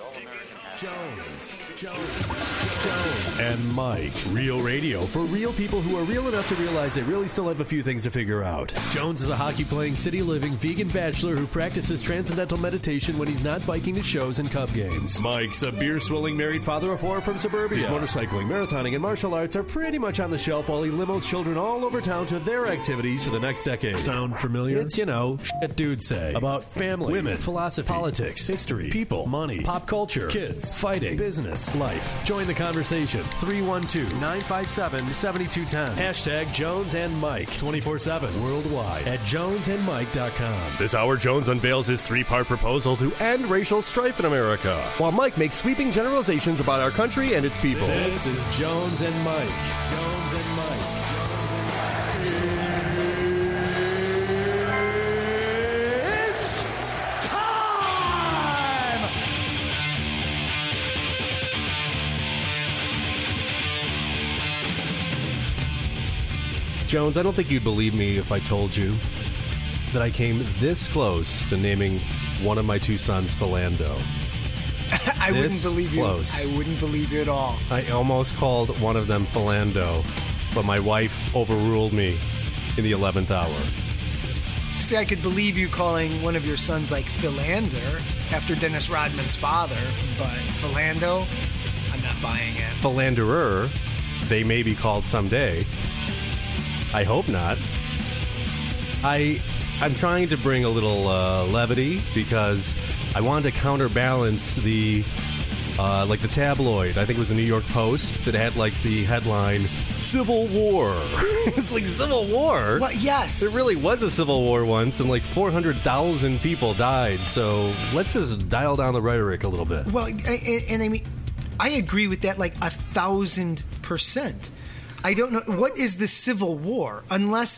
Jones and Mike. Real radio for real people who are real enough to realize they really still have a few things to figure out. Jones is a hockey-playing, city-living, vegan bachelor who practices transcendental meditation when he's not biking to shows and Cub games. Mike's a beer-swilling married father of four from suburbia. His motorcycling, marathoning, and martial arts are pretty much on the shelf while he limos children all over town to their activities for the next decade. Sound familiar? It's, shit dudes say about family, women, philosophy, politics, history, people, money, pop culture, kids, fighting, business, life. Join the conversation. 312-957-7210. Hashtag Jones and Mike. 24/7 worldwide at jonesandmike.com. This hour, Jones unveils his three-part proposal to end racial strife in America, while Mike makes sweeping generalizations about our country and its people. This is Jones and Mike. Jones and Mike. Jones, I don't think you'd believe me if I told you that I came this close to naming one of my two sons Philando. I wouldn't believe you. Close. I wouldn't believe you at all. I almost called one of them Philando, but my wife overruled me in the 11th hour. See, I could believe you calling one of your sons like Philander after Dennis Rodman's father, but Philando, I'm not buying it. Philanderer, they may be called someday. I hope not. I'm trying to bring a little levity because I wanted to counterbalance the the tabloid. I think it was the New York Post that had like the headline "Civil War." It's like Civil War. Well, yes, there really was a civil war once, and like 400,000 people died. So let's just dial down the rhetoric a little bit. Well, and I mean, I agree with that like 1,000%. I don't know what is the Civil War unless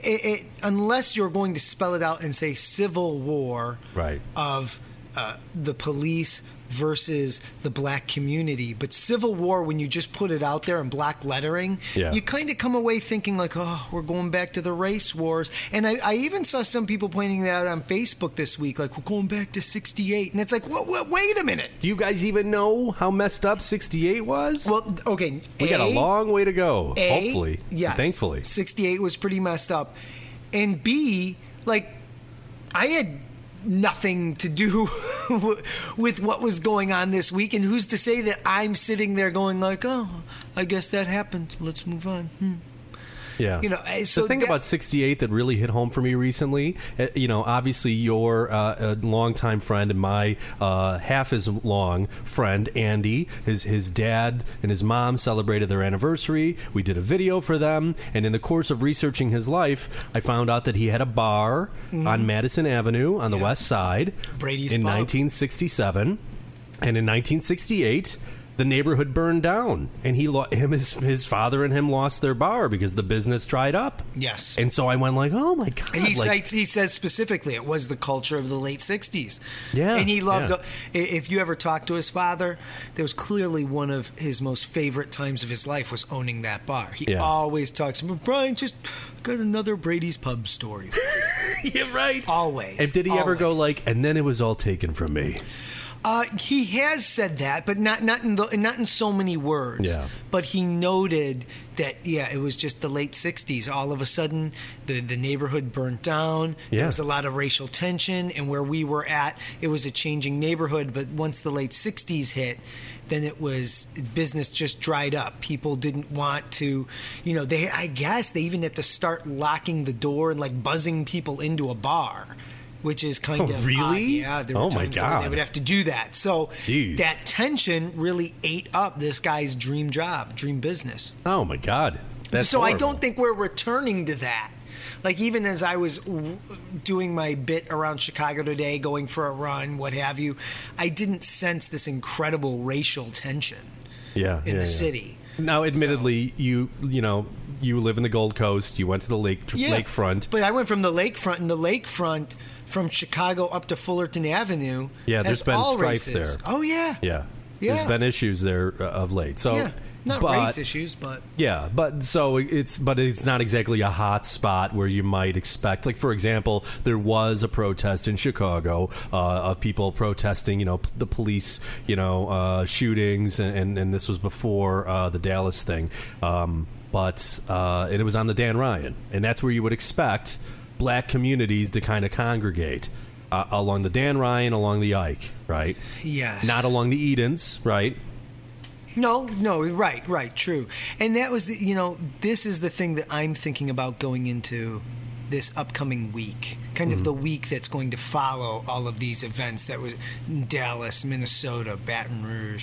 you're going to spell it out and say Civil War of the police versus the black community. But Civil War, when you just put it out there in black lettering, you kind of come away thinking like, oh, we're going back to the race wars. And I even saw some people pointing that out on Facebook this week, like, we're going back to 68. And it's like, wait a minute. Do you guys even know how messed up 68 was? Well, okay. We got a long way to go, hopefully. Yes. Thankfully. 68 was pretty messed up. And B, like, I had nothing to do with what was going on this week, and who's to say that I'm sitting there going like, oh, I guess that happened, let's move on. Yeah. So the thing about 68 that really hit home for me recently, obviously you're a longtime friend and my half as long friend, Andy, his dad and his mom celebrated their anniversary. We did a video for them, and in the course of researching his life, I found out that he had a bar on Madison Avenue on the west side Brady's in Pub. 1967, and in 1968 the neighborhood burned down, and his father and him lost their bar because the business dried up. Yes. And so I went like, oh my God. He says specifically it was the culture of the late 60s. Yeah. And he loved, if you ever talked to his father, there was clearly one of his most favorite times of his life was owning that bar. He always talks about, Brian, just got another Brady's Pub story. Yeah, right. Always. And did he ever go like, and then it was all taken from me? He has said that, but not in so many words. Yeah. But he noted that it was just the late 60s. All of a sudden, the neighborhood burnt down. Yeah. There was a lot of racial tension, and where we were at, it was a changing neighborhood. But once the late 60s hit, then it was business just dried up. People didn't want to, I guess they even had to start locking the door and like buzzing people into a bar. Which is kind of really odd. Yeah, there were times when they would have to do that. So that tension really ate up this guy's dream job, dream business. Oh my God, that's horrible. I don't think we're returning to that. Like even as I was doing my bit around Chicago today, going for a run, what have you, I didn't sense this incredible racial tension. In the city. Now, admittedly, you live in the Gold Coast. You went to the lakefront. But I went from the lakefront, and the lakefront from Chicago up to Fullerton Avenue. Yeah, there's been strife there. Oh, yeah. Yeah. Yeah. There's been issues there of late. So, Yeah. Not race issues, but yeah, but it's not exactly a hot spot where you might expect. Like, for example, there was a protest in Chicago of people protesting, the police, shootings, and this was before the Dallas thing. But it was on the Dan Ryan, and that's where you would expect black communities to kind of congregate along the Dan Ryan, along the Ike, right? yes, Not along the Edens, right? No, right, true. And that was this is the thing that I'm thinking about going into this upcoming week, kind of the week that's going to follow all of these events that was in Dallas, Minnesota, Baton Rouge.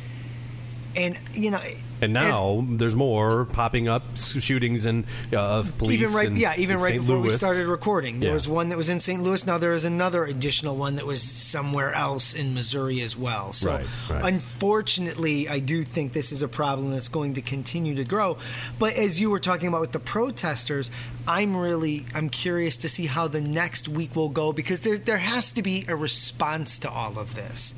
And And now there's more popping up shootings and of police. Even right St. before we Louis. started recording, there Yeah. was one that was in St. Louis. Now there is another additional one that was somewhere else in Missouri as well. So, Right. unfortunately, I do think this is a problem that's going to continue to grow. But as you were talking about with the protesters, I'm curious to see how the next week will go, because there has to be a response to all of this.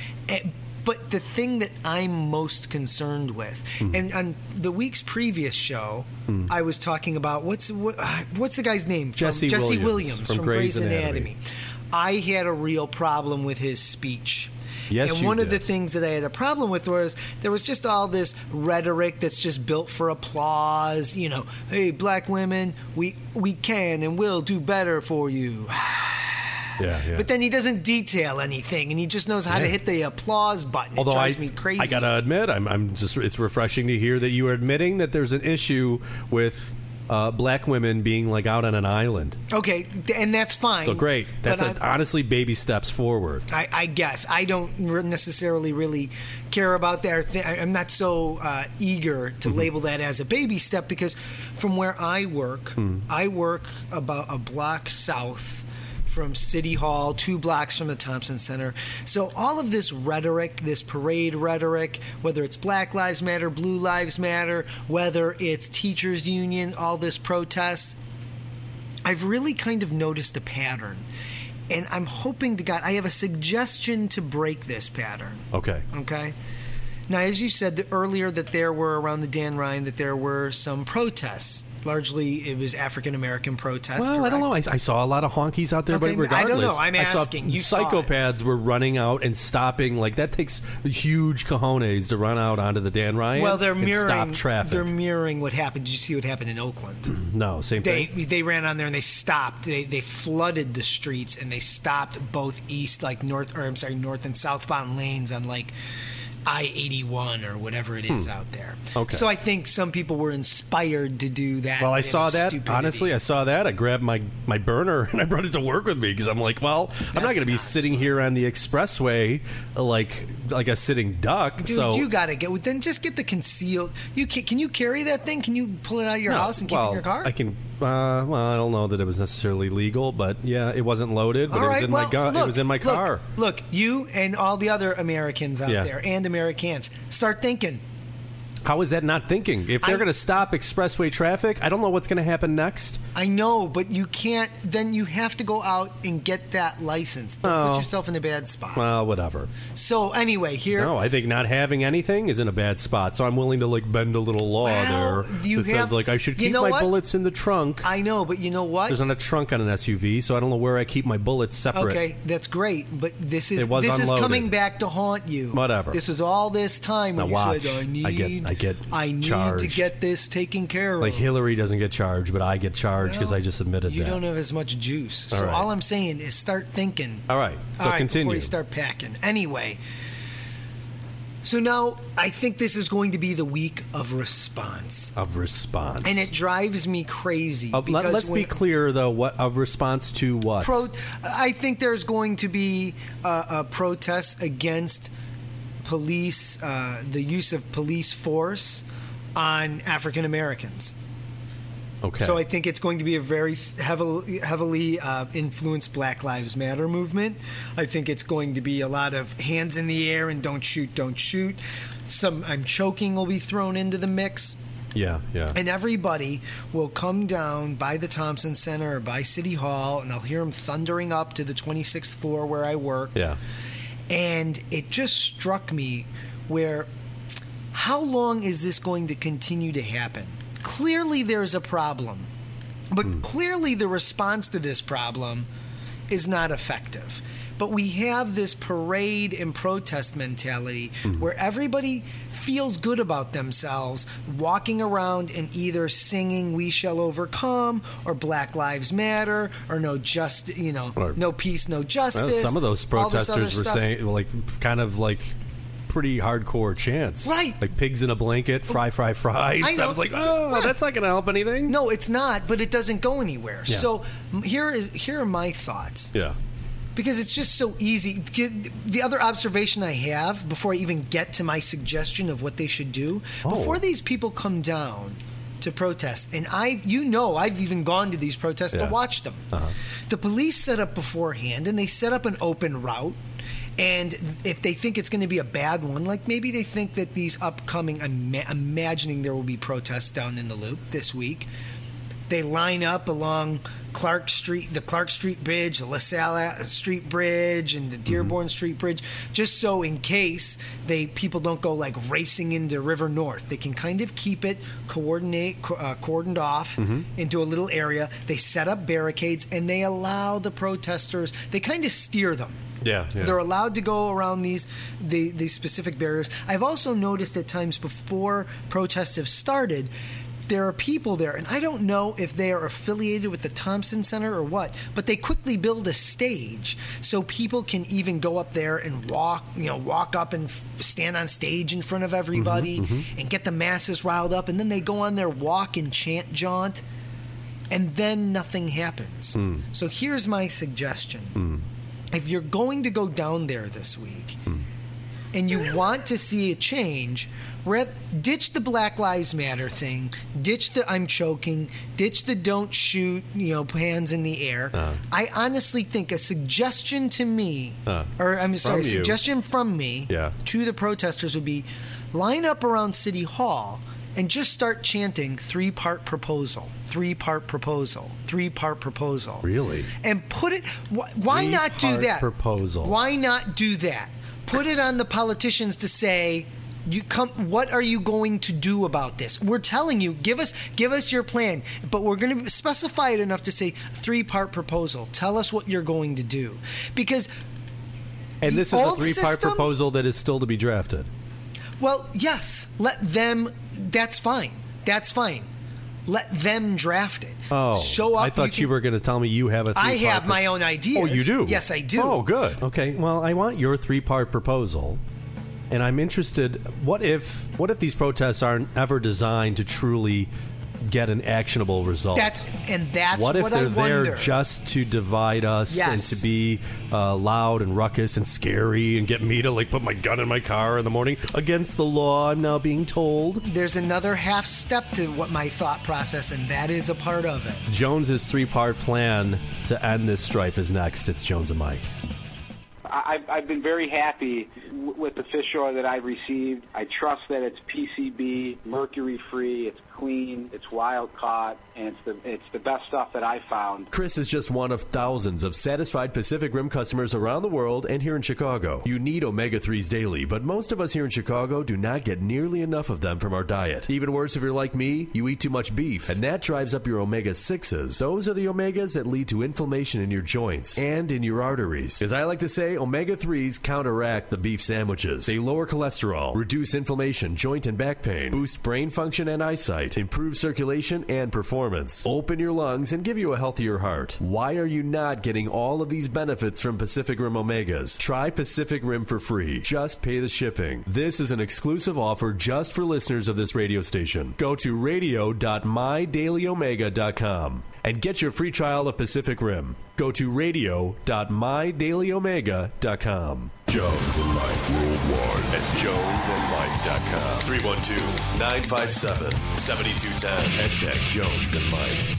But the thing that I'm most concerned with, and on the week's previous show, I was talking about what's the guy's name? Jesse Williams from Grey's Anatomy. I had a real problem with his speech. Yes, and you one of the did. things that I had a problem with was there was just all this rhetoric that's just built for applause. Hey, black women, we can and will do better for you. Yeah. But then he doesn't detail anything, and he just knows how to hit the applause button. Although it drives me crazy. I gotta admit, it's refreshing to hear that you are admitting that there's an issue with black women being like out on an island. Okay, and that's fine. So great. That's honestly baby steps forward. I guess I don't necessarily really care about that. I'm not so eager to label that as a baby step, because from where I work, I work about a block south from City Hall, 2 blocks from the Thompson Center. So all of this rhetoric, this parade rhetoric, whether it's Black Lives Matter, Blue Lives Matter, whether it's Teachers Union, all this protest, I've really kind of noticed a pattern. And I'm hoping to God, I have a suggestion to break this pattern. Okay. Now, as you said earlier, that there were around the Dan Ryan, that there were some protests. Largely, it was African-American protests. Well, correct? I don't know. I saw a lot of honkies out there, Okay, but regardless, I don't know. I'm asking. I You saw saw it. psychopaths were running out and stopping. Like, that takes huge cojones to run out onto the Dan Ryan Well, they're and mirroring. stop traffic. They're mirroring what happened. Did you see what happened in Oakland? No, same thing. They ran on there and they stopped. They flooded the streets and they stopped both north and southbound lanes on like I-81 or whatever it is out there. Okay. So I think some people were inspired to do that. Well, I saw that. Stupidity. Honestly, I saw that. I grabbed my burner and I brought it to work with me because I'm like, well, I'm not going to be not sitting here on the expressway like a sitting duck. Dude, so you got to get. Then just get the concealed. Can you carry that thing? Can you pull it out of your house and keep it in your car? I can. Well, I don't know that it was necessarily legal, but yeah, it wasn't loaded, but All it was right, in well, my gun. look, It was in my car. Look, you and all the other Americans out Yeah. there and Americans, start thinking. How is that not thinking? If they're going to stop expressway traffic, I don't know what's going to happen next. I know, but you can't. Then you have to go out and get that license. Don't put yourself in a bad spot. Well, whatever. So anyway, here. No, I think not having anything is in a bad spot. So I'm willing to bend a little law Well, there you that says have- I should you keep know my what? bullets in the trunk. I know, but you know what? There's not a trunk on an SUV, so I don't know where I keep my bullets separate. Okay, that's great, but this is It was unloaded. coming back to haunt you. Whatever. This was all this time when Now you said, watch. "I need to charged. get this taken care of." Like Hillary doesn't get charged, but I get charged because I just admitted you that. don't have as much juice. So All right. all I'm saying is start thinking. All right, so continue. Before you start packing. Anyway, so now I think this is going to be the week of response. Of response. And it drives me crazy. because Let's be clear, though. What of response to what? I think there's going to be a protest against police, the use of police force on African Americans. Okay. So I think it's going to be a very heavily influenced Black Lives Matter movement. I think it's going to be a lot of hands in the air and don't shoot, don't shoot. Some I'm choking will be thrown into the mix. Yeah. And everybody will come down by the Thompson Center or by City Hall, and I'll hear them thundering up to the 26th floor where I work. Yeah. And it just struck me where, how long is this going to continue to happen? Clearly there's a problem, but clearly the response to this problem is not effective. But we have this parade and protest mentality where everybody feels good about themselves, walking around and either singing "We Shall Overcome" or "Black Lives Matter" or "No peace, no justice." Well, some of those protesters were stuff. saying, like, kind of like pretty hardcore chants, right? Like "pigs in a blanket," "fry, fry, fries." I was like, oh, that's not going to help anything. No, it's not. But it doesn't go anywhere. Yeah. So here are my thoughts. Yeah. Because it's just so easy. The other observation I have before I even get to my suggestion of what they should do, before these people come down to protest, and I've even gone to these protests to watch them. The police set up beforehand, and they set up an open route. And if they think it's going to be a bad one, like maybe they think that these upcoming, imagining there will be protests down in the Loop this week, they line up along Clark Street, the Clark Street Bridge, the LaSalle Street Bridge, and the Dearborn Street Bridge, just so in case people don't go like racing into River North. They can kind of keep it cordoned off into a little area. They set up barricades, and they allow the protesters, they kind of steer them. Yeah. They're allowed to go around these specific barriers. I've also noticed at times before protests have started, there are people there, and I don't know if they are affiliated with the Thompson Center or what, but they quickly build a stage so people can even go up there and walk up and stand on stage in front of everybody and get the masses riled up, and then they go on their walk and chant jaunt, and then nothing happens. So here's my suggestion. If you're going to go down there this week and you want to see a change, ditch the Black Lives Matter thing, ditch the "I'm choking," ditch the "don't shoot," hands in the air. I honestly think a suggestion to me, suggestion from me to the protesters would be line up around City Hall and just start chanting three-part proposal, three-part proposal, three-part proposal. Really? And put it, why not do that? Proposal. Why not do that? Put it on the politicians to say, what are you going to do about this? We're telling you, give us your plan, but we're going to specify it enough to say three-part proposal. Tell us what you're going to do. Because this is a three-part proposal that is still to be drafted. Well, yes. Let them. That's fine. That's fine. Let them draft it. Oh, show up. I thought you were going to tell me you have a three-part. I have my own ideas. Oh, you do? Yes, I do. Oh, good. Okay. Well, I want your three-part proposal, and I'm interested. What if these protests aren't ever designed to truly get an actionable result? That's what if they're there there just to divide us and to be loud and ruckus and scary and get me to put my gun in my car in the morning against the law? I'm now being told. There's another half step to what my thought process, and that is a part of it. Jones's three-part plan to end this strife is next. It's Jones and Mike. I've been very happy with the fish oil that I've received. I trust that it's PCB, mercury-free, it's clean, it's wild-caught, and it's the best stuff that I found. Chris is just one of thousands of satisfied Pacific Rim customers around the world and here in Chicago. You need omega-3s daily, but most of us here in Chicago do not get nearly enough of them from our diet. Even worse, if you're like me, you eat too much beef, and that drives up your omega-6s. Those are the omegas that lead to inflammation in your joints and in your arteries. As I like to say, omega-3s counteract the beef sandwiches. They lower cholesterol, reduce inflammation, joint and back pain, boost brain function and eyesight, improve circulation and performance, open your lungs, and give you a healthier heart. Why are you not getting all of these benefits from Pacific Rim Omegas? Try Pacific Rim for free. Just pay the shipping. This is an exclusive offer just for listeners of this radio station. Go to radio.mydailyomega.com and get your free trial of Pacific Rim. Go to radio.mydailyomega.com. Jones and Mike worldwide at jonesandmike.com. 312-957-7210. Hashtag Jones and Mike.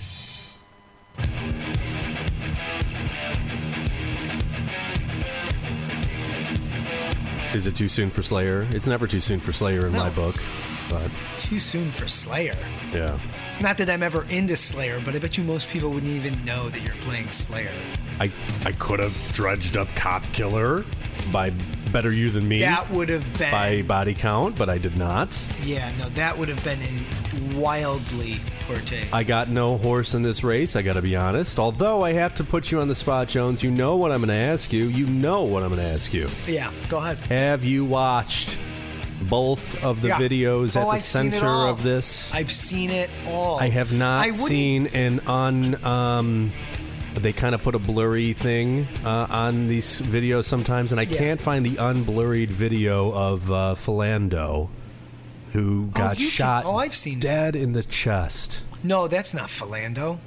Is it too soon for Slayer? It's never too soon for Slayer in my book. But too soon for Slayer. Yeah. Not that I'm ever into Slayer, but I bet you most people wouldn't even know that you're playing Slayer. I could have dredged up Cop Killer by better you than me. That would have been by body count, but I did not. Yeah, no, that would have been in wildly poor taste. I got no horse in this race, I got to be honest. Although I have to put you on the spot, Jones. You know what I'm going to ask you. Yeah, go ahead. Have you watched both of the videos at the I've seen it center all. of this? I've seen it all. I have not seen an they kind of put a blurry thing on these videos sometimes, and I can't find the unblurred video of Philando, who got shot I've seen dead in the chest. No, that's not Philando.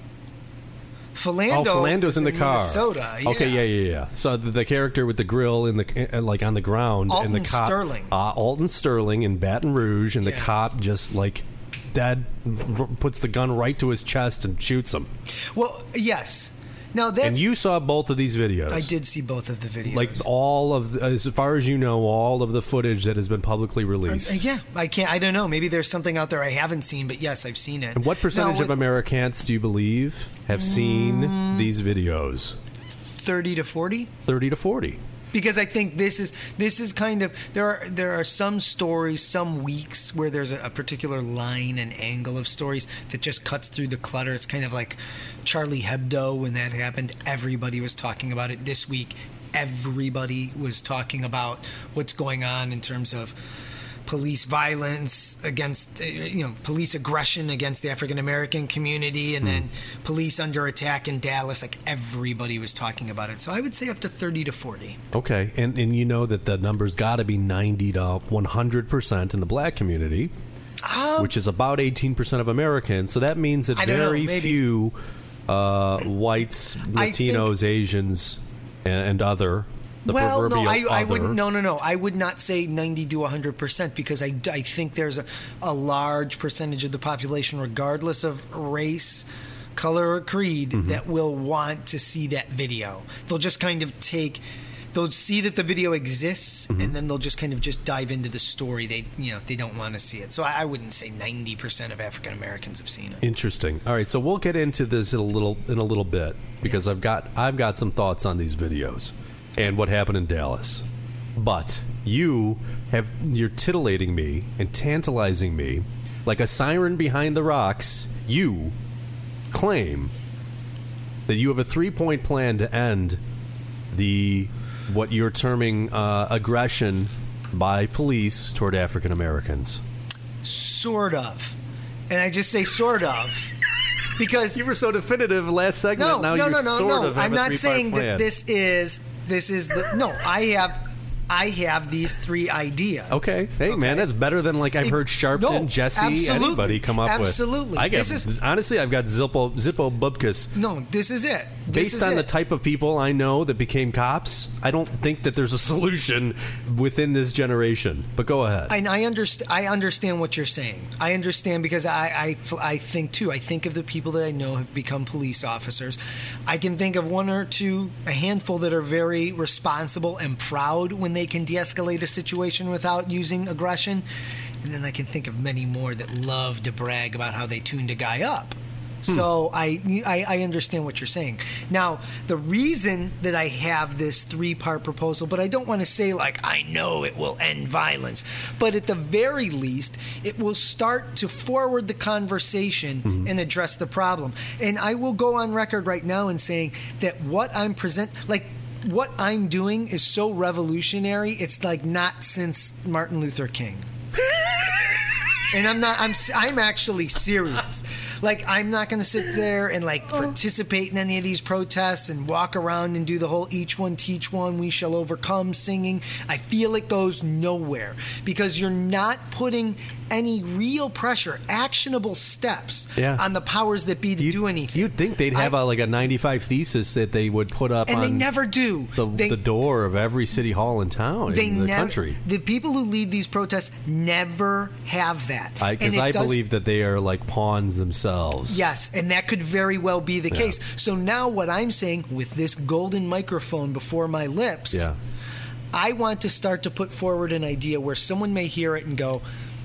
Philando's in the car. Minnesota. Yeah. Okay, yeah. So the character with the grill in the like on the ground, Alton and the cop, Sterling. Alton Sterling in Baton Rouge, and the cop just like dead puts the gun right to his chest and shoots him. Well, yes. Now that's. And you saw both of these videos. I did see both of the videos. Like all of, as far as you know, all of the footage that has been publicly released. Yeah, I don't know. Maybe there's something out there I haven't seen, but yes, I've seen it. And what percentage of Americans do you believe have seen these videos? 30 to 40? 30 to 40. Because I think this is kind of there are some stories, some weeks where there's a particular line and angle of stories that just cuts through the clutter. It's kind of like Charlie Hebdo when that happened. Everybody was talking about it. This week, everybody was talking about what's going on in terms of police violence against, police aggression against the African American community, and then police under attack in Dallas. Like everybody was talking about it. So I would say up to 30 to 40. Okay, and you know that the number's got to be 90 to 100% in the black community, which is about 18% of Americans. So that means that very few whites, Latinos, Asians, and other. I wouldn't. No. I would not say 90 to 100% because I think there's a large percentage of the population, regardless of race, color, or creed, that will want to see that video. They'll just kind of they'll see that the video exists, and then they'll just kind of just dive into the story. They don't want to see it. So I wouldn't say 90% of African Americans have seen it. Interesting. All right, so we'll get into this in a little bit because I've got some thoughts on these videos and what happened in Dallas. But you're titillating me and tantalizing me like a siren behind the rocks. You claim that you have a 3-point plan to end what you're terming aggression by police toward African Americans. Sort of. And I just say sort of because you were so definitive last segment. No. I'm not saying that this is no. I have these 3 ideas. Okay. Hey, man, that's better than I've heard Sharpton, Jesse, anybody come up with. Absolutely. Honestly, I've got Zippo Bubkus. No, this is it. Based on the type of people I know that became cops, I don't think that there's a solution within this generation. But go ahead. And I understand what you're saying. I understand because I think, too. I think of the people that I know have become police officers. I can think of one or two, a handful that are very responsible and proud when they can de-escalate a situation without using aggression. And then I can think of many more that love to brag about how they tuned a guy up. So I understand what you're saying. Now, the reason that I have this 3-part proposal, but I don't want to say I know it will end violence, but at the very least, it will start to forward the conversation and address the problem. And I will go on record right now in saying that what I'm doing is so revolutionary. It's not since Martin Luther King. And I'm actually serious. I'm not going to sit there and participate in any of these protests and walk around and do the whole each one teach one, we shall overcome singing. I feel it goes nowhere because you're not putting any real pressure, actionable steps on the powers that be to do anything. You'd think they'd have a 95 thesis that they would put up and they never do. The door of every city hall in town in the country. The people who lead these protests never have that. Because I believe that they are pawns themselves. Yes, and that could very well be the case. So now what I'm saying with this golden microphone before my lips, I want to start to put forward an idea where someone may hear it and go,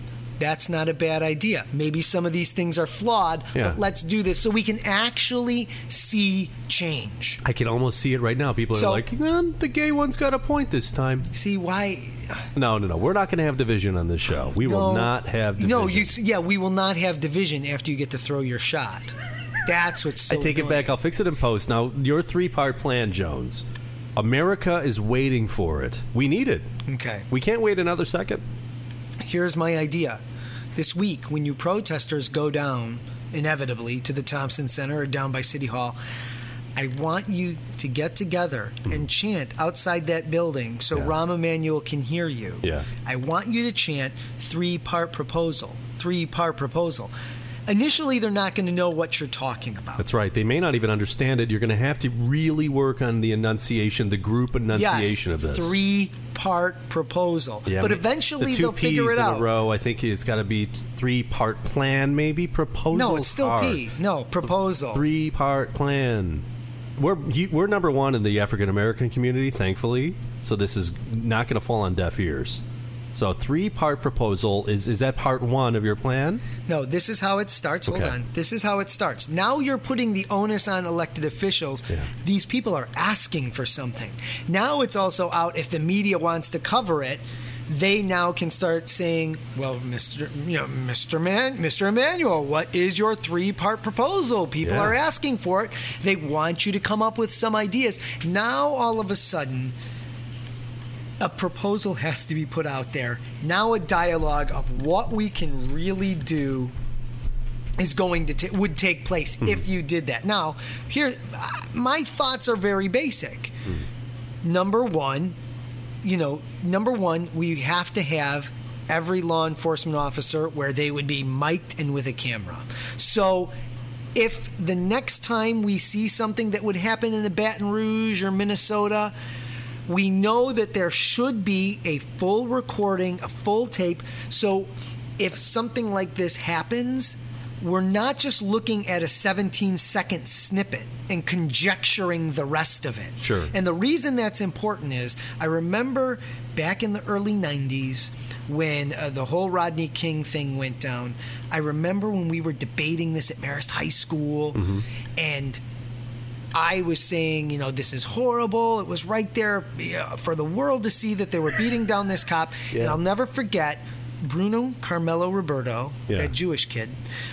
That's not a bad idea. Maybe some of these things are flawed, but let's do this so we can actually see change. I can almost see it right now. People are like, the gay one's got a point this time. See, why? No. We're not going to have division on this show. We will not have division. No, we will not have division after you get to throw your shot. That's what's so I take annoying. it back. I'll fix it in post. Now, your 3-part plan, Jones. America is waiting for it. We need it. Okay. We can't wait another second. Here's my idea. This week, when you protesters go down, inevitably, to the Thompson Center or down by City Hall, I want you to get together and chant outside that building so Rahm Emanuel can hear you. Yeah. I want you to chant 3-part proposal. 3-part proposal. Initially, they're not going to know what you're talking about. That's right. They may not even understand it. You're going to have to really work on the enunciation, the group enunciation of this. 3-part proposal. Yeah, but eventually they'll figure it out. The 2 P's in a row, I think it's got to be 3-part plan, maybe? Proposal. No, it's still P. No, proposal. 3-part plan. We're number 1 in the African American community, thankfully. So this is not going to fall on deaf ears. So 3-part proposal, is that part 1 of your plan? No, this is how it starts. Hold on. This is how it starts. Now you're putting the onus on elected officials. Yeah. These people are asking for something. Now it's also out if the media wants to cover it. They now can start saying, well, Mr. Emanuel, what is your 3-part proposal? People are asking for it. They want you to come up with some ideas. Now, all of a sudden, a proposal has to be put out there. Now a dialogue of what we can really do is going to would take place if you did that. Now, here, my thoughts are very basic. Number one, we have to have every law enforcement officer where they would be mic'd and with a camera. So if the next time we see something that would happen in the Baton Rouge or Minnesota, we know that there should be a full recording, a full tape. So if something like this happens, we're not just looking at a 17-second snippet and conjecturing the rest of it. Sure. And the reason that's important is I remember back in the early 90s when the whole Rodney King thing went down. I remember when we were debating this at Marist High School, and I was saying, this is horrible. It was right there for the world to see that they were beating down this cop. And I'll never forget Bruno Carmelo Roberto, that Jewish kid.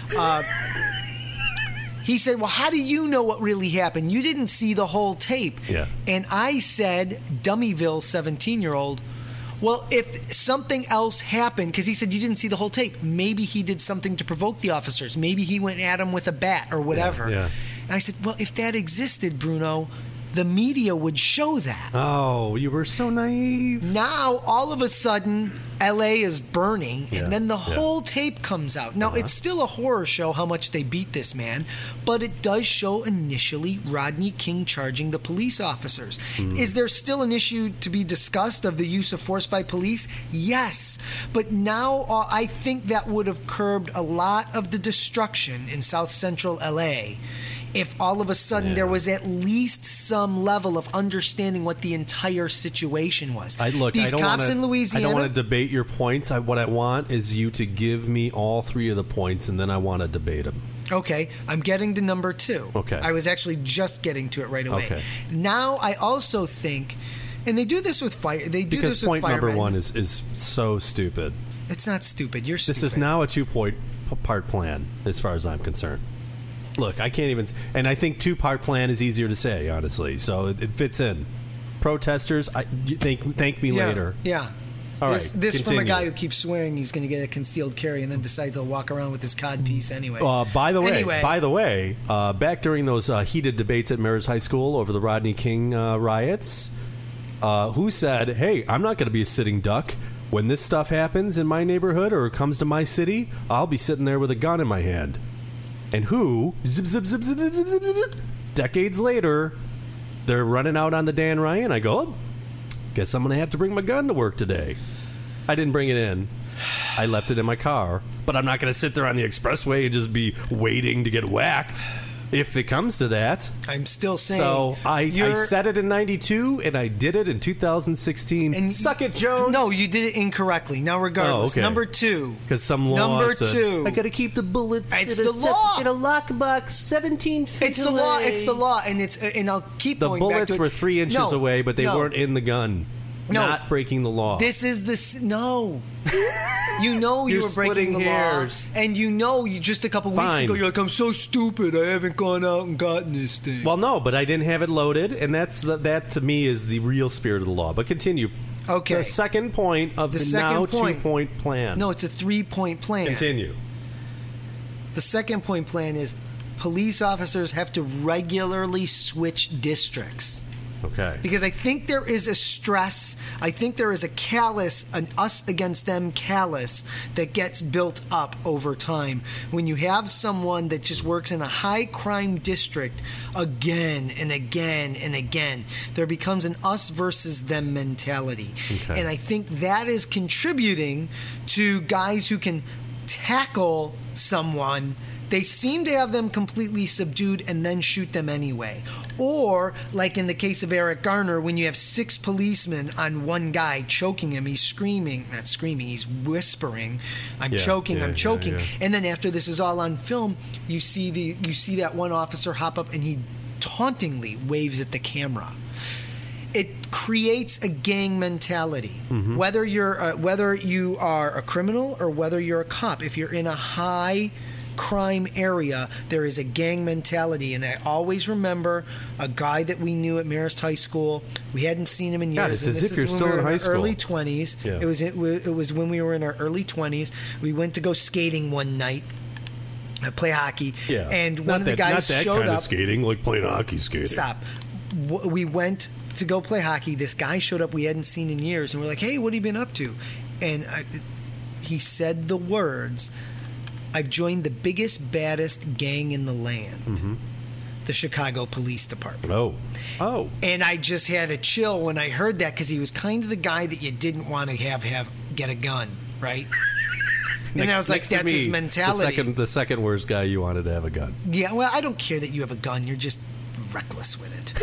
He said, well, how do you know what really happened? You didn't see the whole tape. Yeah. And I said, Dummyville 17-year-old, well, if something else happened, because he said you didn't see the whole tape, maybe he did something to provoke the officers. Maybe he went at them with a bat or whatever. Yeah. And I said, well, if that existed, Bruno, the media would show that. Oh, you were so naive. Now, all of a sudden, L.A. is burning, and then the whole tape comes out. Now, it's still a horror show how much they beat this man, but it does show initially Rodney King charging the police officers. Is there still an issue to be discussed of the use of force by police? Yes. But now I think that would have curbed a lot of the destruction in South Central L.A. if all of a sudden there was at least some level of understanding what the entire situation was. These cops in Louisiana, I don't want to debate your points. What I want is you to give me all 3 of the points, and then I want to debate them. Okay, I'm getting to number 2. Okay. I was actually just getting to it right away. Okay. Now, I also think, and they do this with fire. They do because this with point firemen. number 1 is so stupid. It's not stupid. You're stupid. This is now a 2-part plan, as far as I'm concerned. Look, I can't even... And I think 2-part plan is easier to say, honestly. So it fits in. Protesters, thank me later. Yeah. All right, this from a guy who keeps swearing he's going to get a concealed carry and then decides he'll walk around with his cod piece anyway. By the way, back during those heated debates at Marist High School over the Rodney King riots, who said, hey, I'm not going to be a sitting duck. When this stuff happens in my neighborhood or comes to my city, I'll be sitting there with a gun in my hand. And who, zip, zip, zip, zip, zip, zip, zip, zip, decades later, they're running out on the Dan Ryan. I go, guess I'm going to have to bring my gun to work today. I didn't bring it in. I left it in my car. But I'm not going to sit there on the expressway and just be waiting to get whacked. If it comes to that. I'm still saying. So I said it in 92, and I did it in 2016. And suck it, Jones. No, you did it incorrectly. Now, regardless, okay. number 2. Because some law Number said, 2. I got to keep the bullets It's in the law. in a lockbox 17 feet It's the law. away. It's the law, and I'll keep The going back to bullets it. were 3 inches No, away, but they no. weren't in the gun. No. Not breaking the law. This is no. You know you You're were breaking the splitting hairs. law, and you know you just a couple weeks Fine. ago you're like, I'm so stupid. I haven't gone out and gotten this thing. Well, no, but I didn't have it loaded, and that to me is the real spirit of the law. But continue. Okay. The second point of the now 2-point plan. No, it's a 3-point plan. Continue. The second point plan is police officers have to regularly switch districts. Okay. Because I think there is a stress, I think there is a callous, an us against them callous that gets built up over time. When you have someone that just works in a high crime district again and again and again, there becomes an us versus them mentality. Okay. And I think that is contributing to guys who can tackle someone. They seem to have them completely subdued and then shoot them anyway. Or, like in the case of Eric Garner, when you have 6 policemen on one guy choking him, he's screaming, not screaming, he's whispering, I'm choking. Yeah. And then after this is all on film, you see that one officer hop up and he tauntingly waves at the camera. It creates a gang mentality. Mm-hmm. Whether you are a criminal or whether you're a cop, if you're in a high crime area, there is a gang mentality. And I always remember a guy that we knew at Marist High School. We hadn't seen him in God, years. it's as if you're still in high school. Early 20s. Yeah. It was when we were in our early 20s. We went to go skating one night. Play hockey. Yeah. And one of the guys not that showed kind up. of skating, like playing hockey skating. Stop. We went to go play hockey. This guy showed up we hadn't seen in years, and we're like, "Hey, what have you been up to?" And he said the words, "I've joined the biggest, baddest gang in the land, the Chicago Police Department." Oh. And I just had a chill when I heard that, because he was kind of the guy that you didn't want to have get a gun, right? And I was like, that's his mentality. The second worst guy you wanted to have a gun. Yeah, well, I don't care that you have a gun. You're just reckless with it.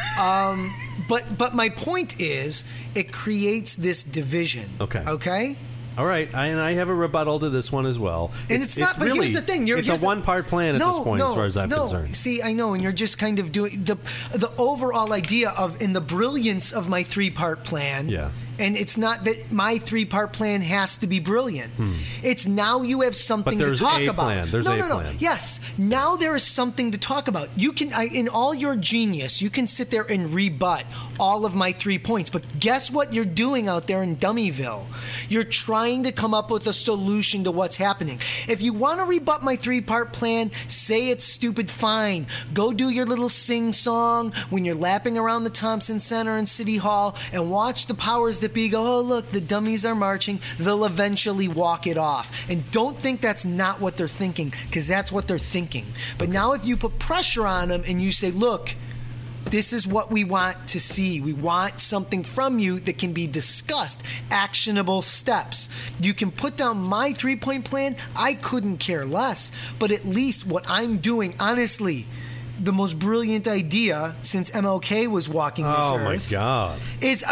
But my point is, it creates this division. Okay? All right, and I have a rebuttal to this one as well. And it's not. But really, here's the thing: it's a one-part plan at this point, as far as I'm concerned. See, I know, and you're just kind of doing the overall idea of, in the brilliance of my 3-part plan. Yeah. And it's not that my 3-part plan has to be brilliant. It's now you have something to talk about. There's a plan. No. Yes. Now there is something to talk about. You can, in all your genius, you can sit there and rebut all of my 3 points. But guess what you're doing out there in Dummyville? You're trying to come up with a solution to what's happening. If you want to rebut my 3-part plan, say it's stupid, fine. Go do your little sing-song when you're lapping around the Thompson Center and City Hall, and watch the powers that be go, oh, look, the dummies are marching. They'll eventually walk it off. And don't think that's not what they're thinking, because that's what they're thinking. But now if you put pressure on them and you say, look, this is what we want to see. We want something from you that can be discussed. Actionable steps. You can put down my 3-point plan. I couldn't care less. But at least what I'm doing, honestly, the most brilliant idea since MLK was walking this earth. Oh, my God. Is...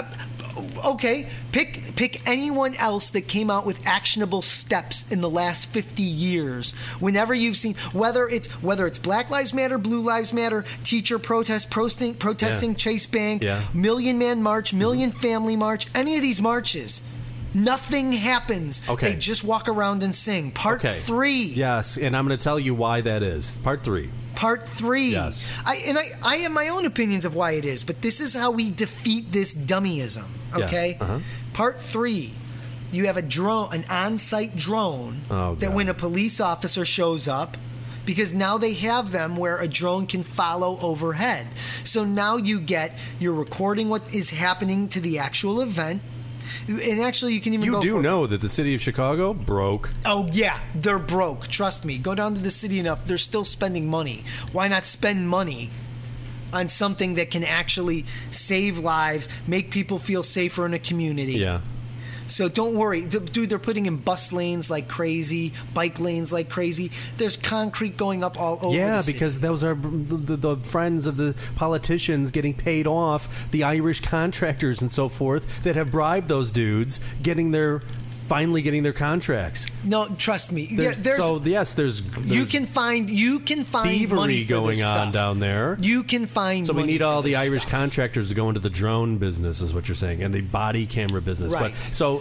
okay, pick anyone else that came out with actionable steps in the last 50 years. Whenever you've seen, whether it's Black Lives Matter, Blue Lives Matter, teacher protesting Chase Bank, Million Man March, Million Family March, any of these marches, nothing happens. Okay. They just walk around and sing. Part 3. Yes, and I'm going to tell you why that is. Part 3. Part 3. Yes. I have my own opinions of why it is, but this is how we defeat this dummyism. Okay? Yeah. Part 3. You have an on-site drone that when a police officer shows up, because now they have them where a drone can follow overhead. So now you're recording what is happening to the actual event. And actually, you can even know that the city of Chicago broke. Oh, yeah. They're broke. Trust me. Go down to the city enough. They're still spending money. Why not spend money on something that can actually save lives, make people feel safer in a community? Yeah. So don't worry. Dude, they're putting in bus lanes like crazy, bike lanes like crazy. There's concrete going up all over the city. Because those are the friends of the politicians getting paid off, the Irish contractors and so forth that have bribed those dudes finally getting their contracts. No, trust me. There's you can find thievery money for going this on stuff. down there. You can find. So we money need for all the this Irish stuff. contractors to go into the drone business, is what you're saying, and the body camera business. Right.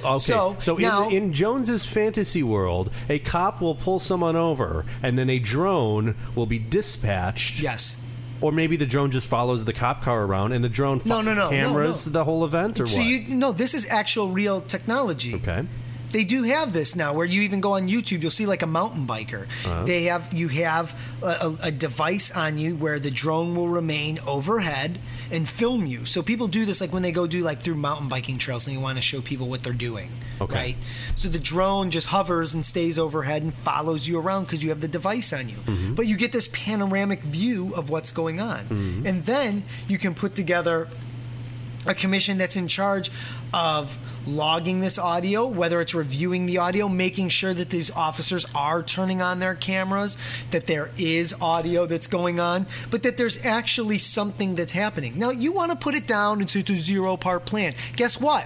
So now, in Jones's fantasy world, a cop will pull someone over, and then a drone will be dispatched. Yes. Or maybe the drone just follows the cop car around, and the drone cameras the whole event, or so what? This is actual real technology. Okay. They do have this now, where you even go on YouTube, you'll see like a mountain biker. You have a device on you where the drone will remain overhead and film you. So people do this like when they go do like through mountain biking trails and they want to show people what they're doing. Okay. Right? So the drone just hovers and stays overhead and follows you around because you have the device on you. Mm-hmm. But you get this panoramic view of what's going on. Mm-hmm. And then you can put together a commission that's in charge of logging this audio, whether it's reviewing the audio, making sure that these officers are turning on their cameras, that there is audio that's going on, but that there's actually something that's happening. Now, you want to put it down and say it's a 0-part plan. Guess what?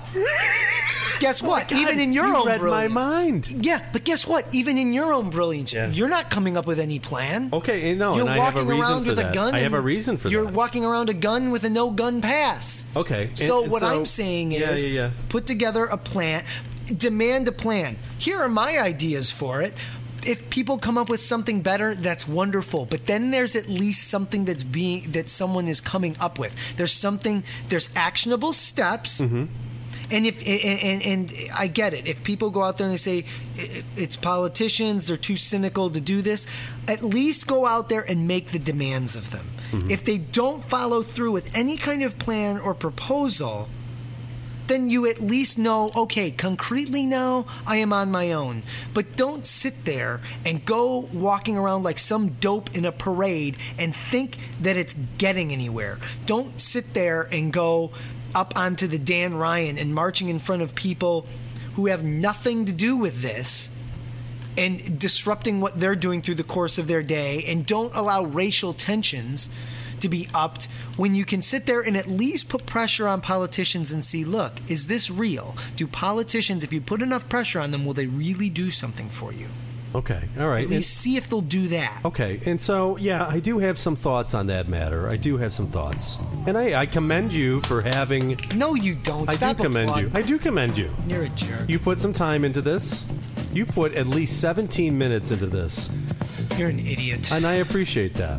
Guess what? God, even in your you own read brilliance. my mind. Yeah, but guess what? Even in your own brilliance, Yeah. you're not coming up with any plan. Okay, no, You're and I have a walking reason around for with that. a gun. I have and a reason for you're that. walking around a gun with a no-gun pass. Okay. So and what so- I'm saying is, Yeah. put together a plan, demand a plan. Here are my ideas for it. If people come up with something better, that's wonderful. But then there's at least something that someone is coming up with. There's actionable steps. Mm-hmm. And and I get it. If people go out there and they say it's politicians, they're too cynical to do this, at least go out there and make the demands of them. Mm-hmm. If they don't follow through with any kind of plan or proposal, then you at least know, okay, concretely now I am on my own. But don't sit there and go walking around like some dope in a parade and think that it's getting anywhere. Don't sit there and go up onto the Dan Ryan and marching in front of people who have nothing to do with this and disrupting what they're doing through the course of their day, and don't allow racial tensions to be upped when you can sit there and at least put pressure on politicians and see, look, is this real? Do politicians, if you put enough pressure on them, will they really do something for you? Okay, all right. At least see if they'll do that. Okay, and so, yeah, I do have some thoughts on that matter. I do have some thoughts. And I commend you for having... No, you don't. I Stop do commend you. applauding. I do commend you. You're a jerk. You put some time into this. You put at least 17 minutes into this. You're an idiot. And I appreciate that.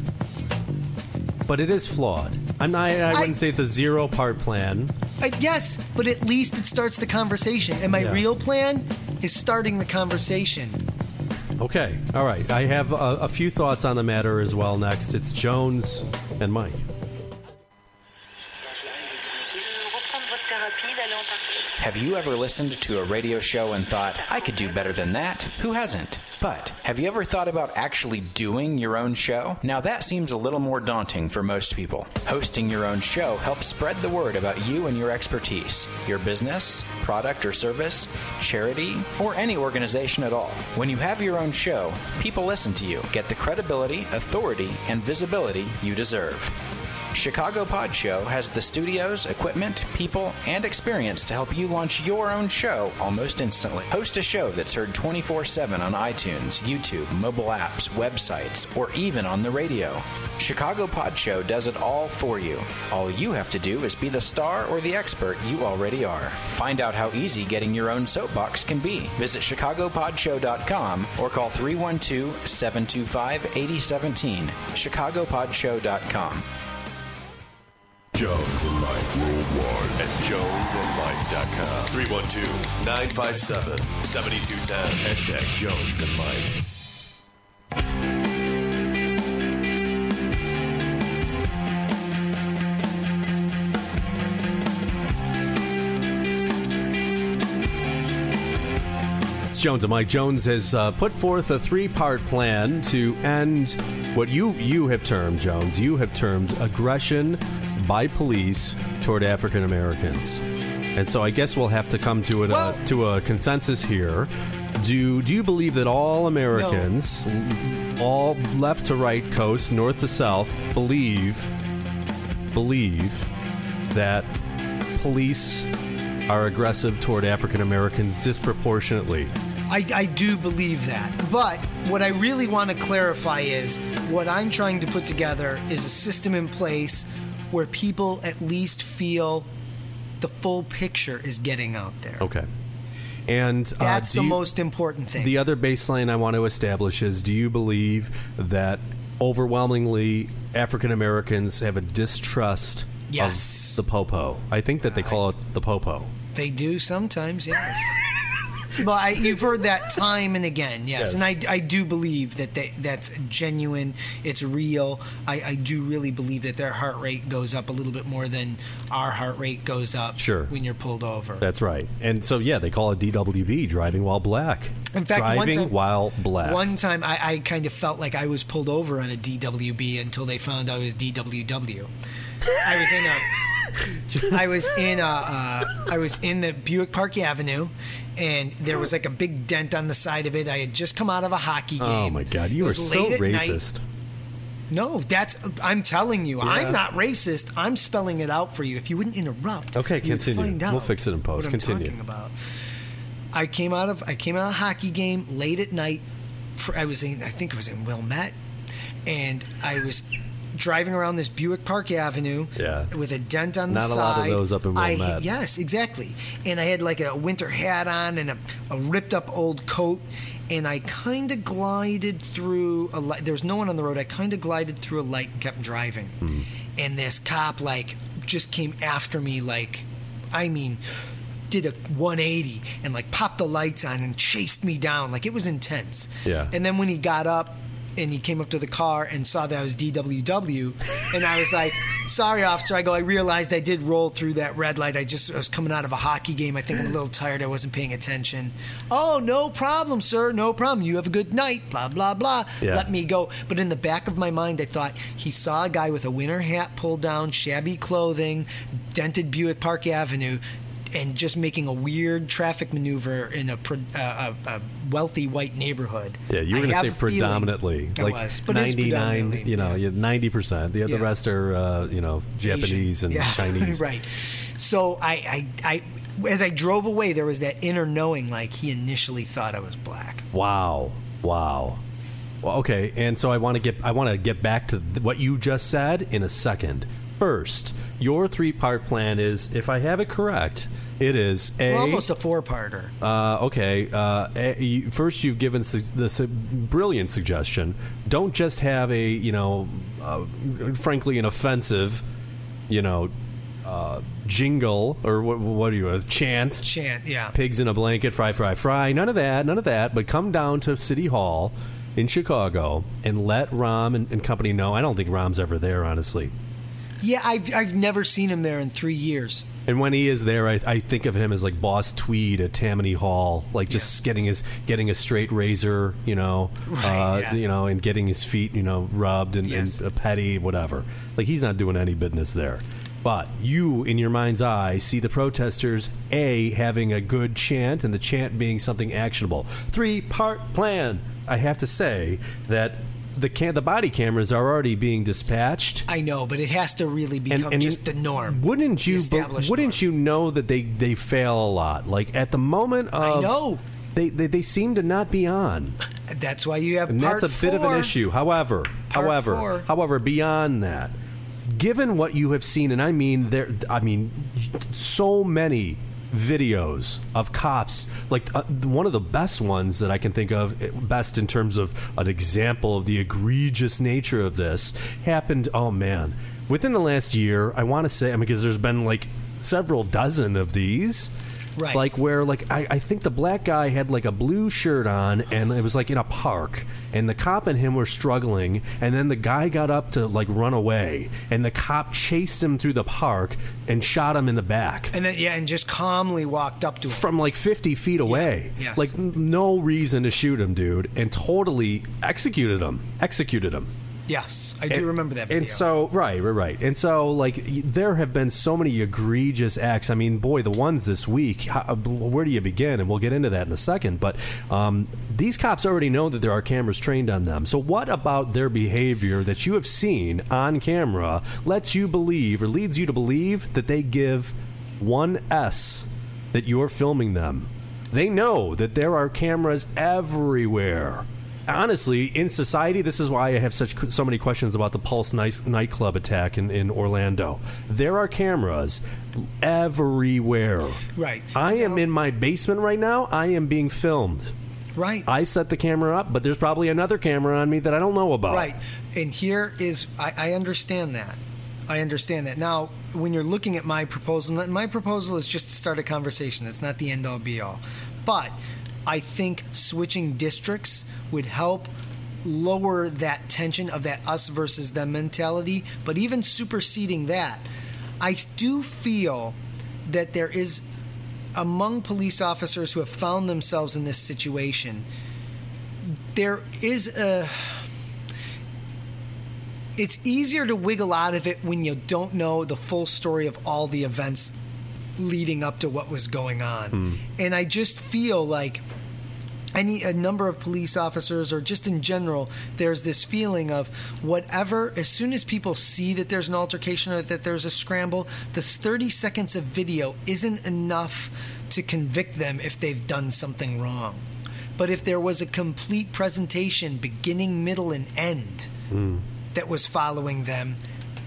But it is flawed. I wouldn't say it's a 0-part plan. Yes, but at least it starts the conversation. And my Yeah. real plan is starting the conversation. Okay, all right. I have a few thoughts on the matter as well next. It's Jones and Mike. Have you ever listened to a radio show and thought, I could do better than that? Who hasn't? But have you ever thought about actually doing your own show? Now that seems a little more daunting for most people. Hosting your own show helps spread the word about you and your expertise, your business, product or service, charity, or any organization at all. When you have your own show, people listen to you, get the credibility, authority, and visibility you deserve. Chicago Pod Show has the studios, equipment, people, and experience to help you launch your own show almost instantly. Host a show that's heard 24/7 on iTunes, YouTube, mobile apps, websites, or even on the radio. Chicago Pod Show does it all for you. All you have to do is be the star or the expert you already are. Find out how easy getting your own soapbox can be. Visit ChicagoPodShow.com or call 312-725-8017. ChicagoPodShow.com. Jones and Mike worldwide at jonesandmike.com. 312-957-7210. Hashtag Jones and Mike. Jones and Mike. Jones has put forth a 3-part plan to end what you have termed, Jones, you have termed aggression by police toward African Americans. And so I guess we'll have to come to a consensus here. Do you believe that all Americans, all left to right, coast, north to south, believe that police are aggressive toward African Americans disproportionately? I do believe that. But what I really want to clarify is what I'm trying to put together is a system in place where people at least feel the full picture is getting out there. Okay. And that's the most important thing. The other baseline I want to establish is, do you believe that overwhelmingly African Americans have a distrust of the popo? I think that they call it the popo. They do sometimes, yes. But you've heard that time and again, yes. And I do believe that that's genuine. It's real. I do really believe that their heart rate goes up a little bit more than our heart rate goes up when you're pulled over. That's right. And so, they call it DWB, driving while black. In fact, while black. One time I kind of felt like I was pulled over on a DWB until they found I was DWW. I was in the Buick Park Avenue, and there was like a big dent on the side of it. I had just come out of a hockey game. Oh my God, you were so racist. No, I'm telling you, I'm not racist. I'm spelling it out for you. If you wouldn't interrupt, okay, continue. We'll fix it in post. What Continue. I'm talking about. I came out of a hockey game late at night. I think it was in Wilmette, and I was driving around this Buick Park Avenue with a dent on the side. Not a lot of those up in Wilmette. Yes, exactly. And I had like a winter hat on and a ripped up old coat, and I kind of glided through a light. There was no one on the road. I kind of glided through a light and kept driving. Mm-hmm. And this cop just came after me did a 180 and popped the lights on and chased me down. It was intense. Yeah. And then when he got up, and he came up to the car and saw that I was DWW, and I was like, "Sorry, officer." I realized I did roll through that red light. I was coming out of a hockey game. I think I'm a little tired. I wasn't paying attention. "Oh, no problem, sir. No problem. You have a good night. Blah, blah, blah." Yeah. Let me go. But in the back of my mind, I thought he saw a guy with a winter hat pulled down, shabby clothing, dented Buick Park Avenue, and just making a weird traffic maneuver in a wealthy white neighborhood. Yeah, you were going to say predominantly. I was, but 99, 90%. The rest are, Japanese Asian. And Chinese. Right. So I as I drove away, there was that inner knowing, he initially thought I was black. Wow. Well, okay, and so I want to get back to what you just said in a second. First, your 3-part plan is, if I have it correct, it is almost a 4-parter. Okay. First, you've given this brilliant suggestion. Don't just have frankly, an offensive, jingle, or what are you, chant? Chant, yeah. Pigs in a blanket, fry, fry, fry. None of that. But come down to City Hall in Chicago and let Rahm and company know. I don't think Rahm's ever there, honestly. Yeah, I've never seen him there in 3 years. And when he is there, I think of him as like Boss Tweed at Tammany Hall, just getting a straight razor, and getting his feet, rubbed and a petty, whatever. He's not doing any business there. But you, in your mind's eye, see the protesters, having a good chant, and the chant being something actionable. 3-part plan. I have to say that the body cameras are already being dispatched. I know, but it has to really become just the norm. Wouldn't you know that they fail a lot? At the moment of, I know. They seem to not be on. That's why you have and part that's a 4. bit of an issue. However, beyond that, given what you have seen, and I mean so many videos of cops, one of the best ones that I can think of, best in terms of an example of the egregious nature of this, happened, within the last year, I want to say, because there's been several dozen of these. Right. Where I think the black guy had a blue shirt on, and it was in a park, and the cop and him were struggling, and then the guy got up to run away, and the cop chased him through the park and shot him in the back. And then and just calmly walked up to him from 50 feet away. Yeah. Yes. No reason to shoot him, dude, and totally executed him. Yes, I do remember that video. And so, right. And so, like, there have been so many egregious acts. I mean, boy, the ones this week, where do you begin? And we'll get into that in a second. But these cops already know that there are cameras trained on them. So what about their behavior that you have seen on camera lets you believe or leads you to believe that they give 1S that you're filming them? They know that there are cameras everywhere. Honestly, in society, this is why I have so many questions about the Pulse nightclub attack in Orlando. There are cameras everywhere. Right. I am in my basement right now. I am being filmed. Right. I set the camera up, but there's probably another camera on me that I don't know about. Right. And here is, I understand that. I understand that. Now, when you're looking at my proposal is just to start a conversation. It's not the end-all, be-all. But I think switching districts would help lower that tension of that us versus them mentality. But even superseding that, I do feel that there is, among police officers who have found themselves in this situation, there is it's easier to wiggle out of it when you don't know the full story of all the events leading up to what was going on. And I just feel like a number of police officers, or just in general, there's this feeling of whatever, as soon as people see that there's an altercation or that there's a scramble, the 30 seconds of video isn't enough to convict them if they've done something wrong. But if there was a complete presentation, beginning, middle, and end, that was following them,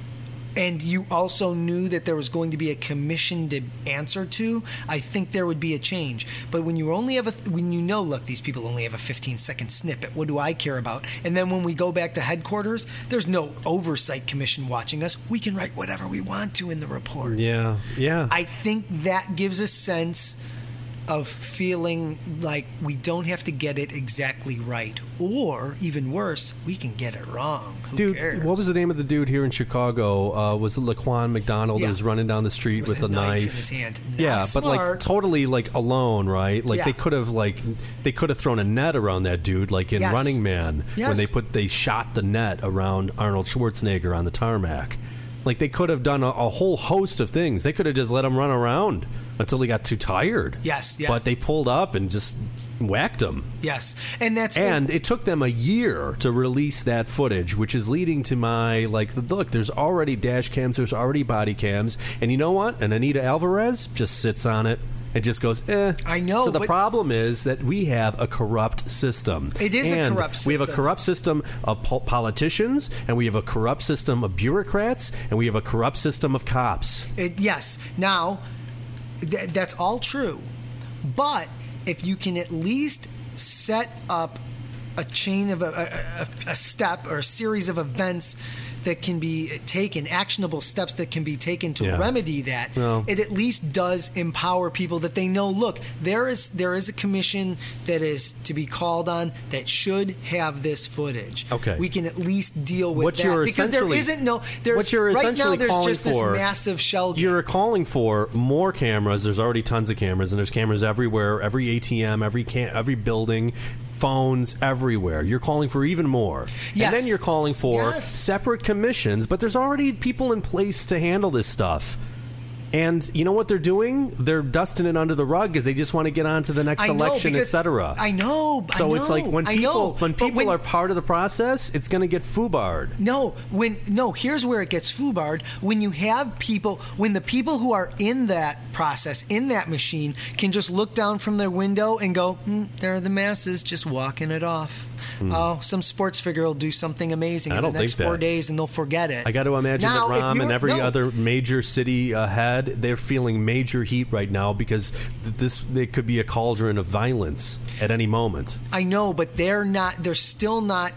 and you also knew that there was going to be a commission to answer to, I think there would be a change. But when you only have when you know, look, these people only have a 15-second snippet, what do I care about? And then when we go back to headquarters, there's no oversight commission watching us. We can write whatever we want to in the report. Yeah. I think that gives a sense of feeling like we don't have to get it exactly right. Or, even worse, we can get it wrong. Who cares? What was the name of the dude here in Chicago? Was it Laquan McDonald that was running down the street with a knife in his hand? Not smart. But like totally like alone, right? Like they could have thrown a net around that dude, like in Running Man, when they shot the net around Arnold Schwarzenegger on the tarmac. Like, they could have done a whole host of things. They could have just let him run around until he got too tired. Yes. But they pulled up and just whacked him. Yes. And it took them a year to release that footage, which is leading to my, like, look, there's already dash cams, there's already body cams, and you know what? And Anita Alvarez just sits on it. It just goes, I know. So the problem is that we have a corrupt system. It is a corrupt system. We have a corrupt system of politicians, and we have a corrupt system of bureaucrats, and we have a corrupt system of cops. Yes. Now, that's all true. But if you can at least set up a chain of a step or a series of events that can be taken, actionable steps that can be taken to remedy that, it at least does empower people that they know, look, there is a commission that is to be called on that should have this footage. Okay. We can at least deal with that. Because there isn't no... What you're right essentially now, there's calling just for, this massive shell game. You're calling for more cameras. There's already tons of cameras, and there's cameras everywhere, every ATM, every building, phones everywhere. You're calling for even more. Yes. And then you're calling for separate commissions, but there's already people in place to handle this stuff. And you know what they're doing? They're dusting it under the rug because they just want to get on to the next election, etc. I know. So it's like when people are part of the process, it's going to get foobarred. Here's where it gets foobarred. When you have people, when the people who are in that process, in that machine, can just look down from their window and go, there are the masses just walking it off. Oh, some sports figure will do something amazing in the next 4 days and they'll forget it. I got to imagine that Rahm and every other major city head, they're feeling major heat right now because it could be a cauldron of violence at any moment. I know, but they're still not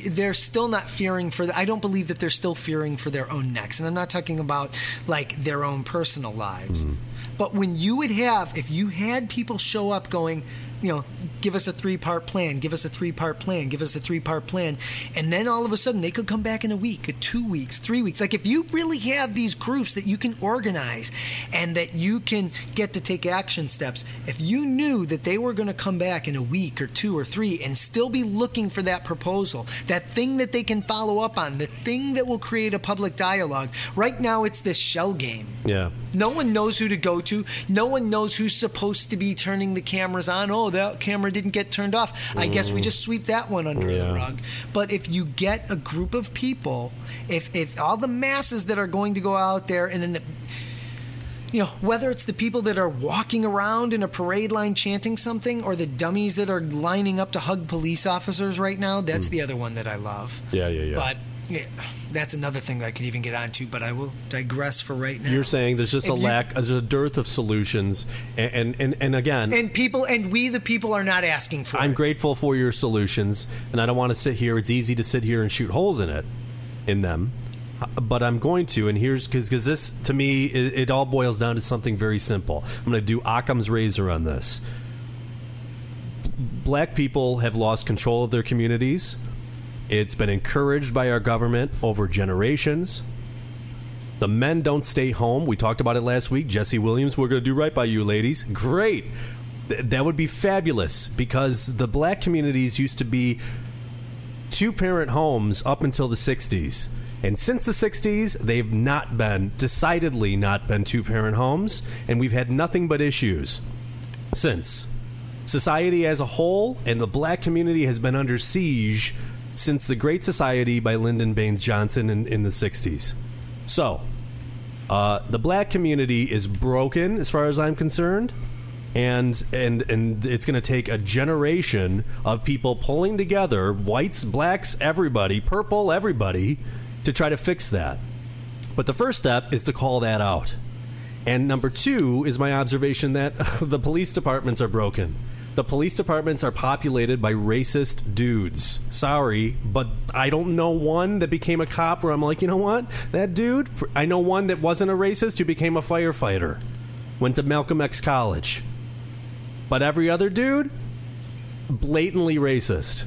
fearing for I don't believe that they're still fearing for their own necks. And I'm not talking about like their own personal lives. But when if you had people show up going, give us a 3-part plan, give us a 3-part plan, give us a 3-part plan. And then all of a sudden they could come back in a week, 2 weeks, 3 weeks. Like if you really have these groups that you can organize and that you can get to take action steps, if you knew that they were going to come back in a week or 2 or 3 and still be looking for that proposal, that thing that they can follow up on, the thing that will create a public dialogue. Right now it's this shell game. Yeah. No one knows who to go to. No one knows who's supposed to be turning the cameras on. Oh, that camera didn't get turned off. I guess we just sweep that one under the rug. But if you get a group of people, if all the masses that are going to go out there and then whether it's the people that are walking around in a parade line chanting something or the dummies that are lining up to hug police officers right now, that's the other one that I love. Yeah. But that's another thing that I could even get onto, but I will digress for right now. You're saying there's just there's a dearth of solutions, and again, and we the people are not asking for. I'm grateful for your solutions, and I don't want to sit here. It's easy to sit here and shoot holes in them, but I'm going to, and here's because this to me it all boils down to something very simple. I'm going to do Occam's razor on this. Black people have lost control of their communities. It's been encouraged by our government over generations. The men don't stay home. We talked about it last week. Jesse Williams, we're going to do right by you, ladies. Great. That would be fabulous because the black communities used to be 2-parent homes up until the 60s. And since the 60s, they've decidedly not been 2-parent homes. And we've had nothing but issues since. Society as a whole and the black community has been under siege since the Great Society by Lyndon Baines Johnson in the 60s. So, the black community is broken as far as I'm concerned, and it's going to take a generation of people pulling together, whites, blacks, everybody, purple, everybody, to try to fix that. But the first step is to call that out. And number 2 is my observation that the police departments are broken. The police departments are populated by racist dudes. Sorry, but I don't know one that became a cop where I'm like, you know what? That dude, I know one that wasn't a racist who became a firefighter. Went to Malcolm X College. But every other dude, blatantly racist.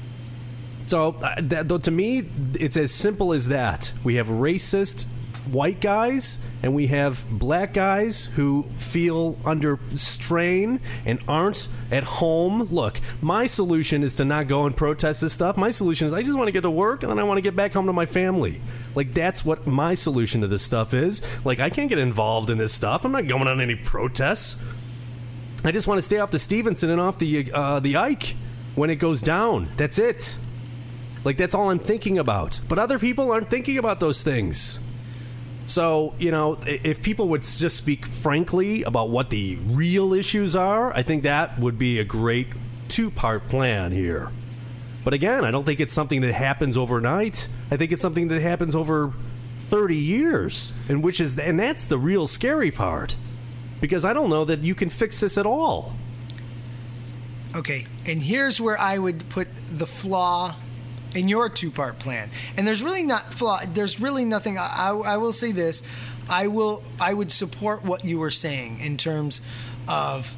So, to me, it's as simple as that. We have racist white guys and we have black guys who feel under strain and aren't at home. Look, my solution is to not go and protest this stuff. My solution is I just want to get to work and then I want to get back home to my family. Like, that's what my solution to this stuff is. Like, I can't get involved in this stuff. I'm not going on any protests. I just want to stay off the Stevenson and off the Ike when it goes down. That's it. Like, that's all I'm thinking about. But other people aren't thinking about those things. So, if people would just speak frankly about what the real issues are, I think that would be a great 2-part plan here. But again, I don't think it's something that happens overnight. I think it's something that happens over 30 years, and that's the real scary part. Because I don't know that you can fix this at all. Okay, and here's where I would put the flaw in your 2-part plan. And there's really not flaw. There's really nothing. I will say this. I would support what you were saying in terms of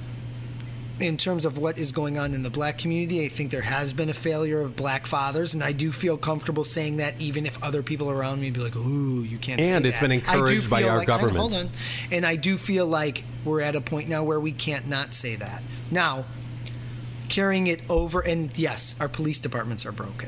what is going on in the black community. I think there has been a failure of black fathers, and I do feel comfortable saying that, even if other people around me be like, "Ooh, you can't." say that. And it's been encouraged by our government. Hold on, and I do feel like we're at a point now where we can't not say that. Now, carrying it over, and yes, our police departments are broken.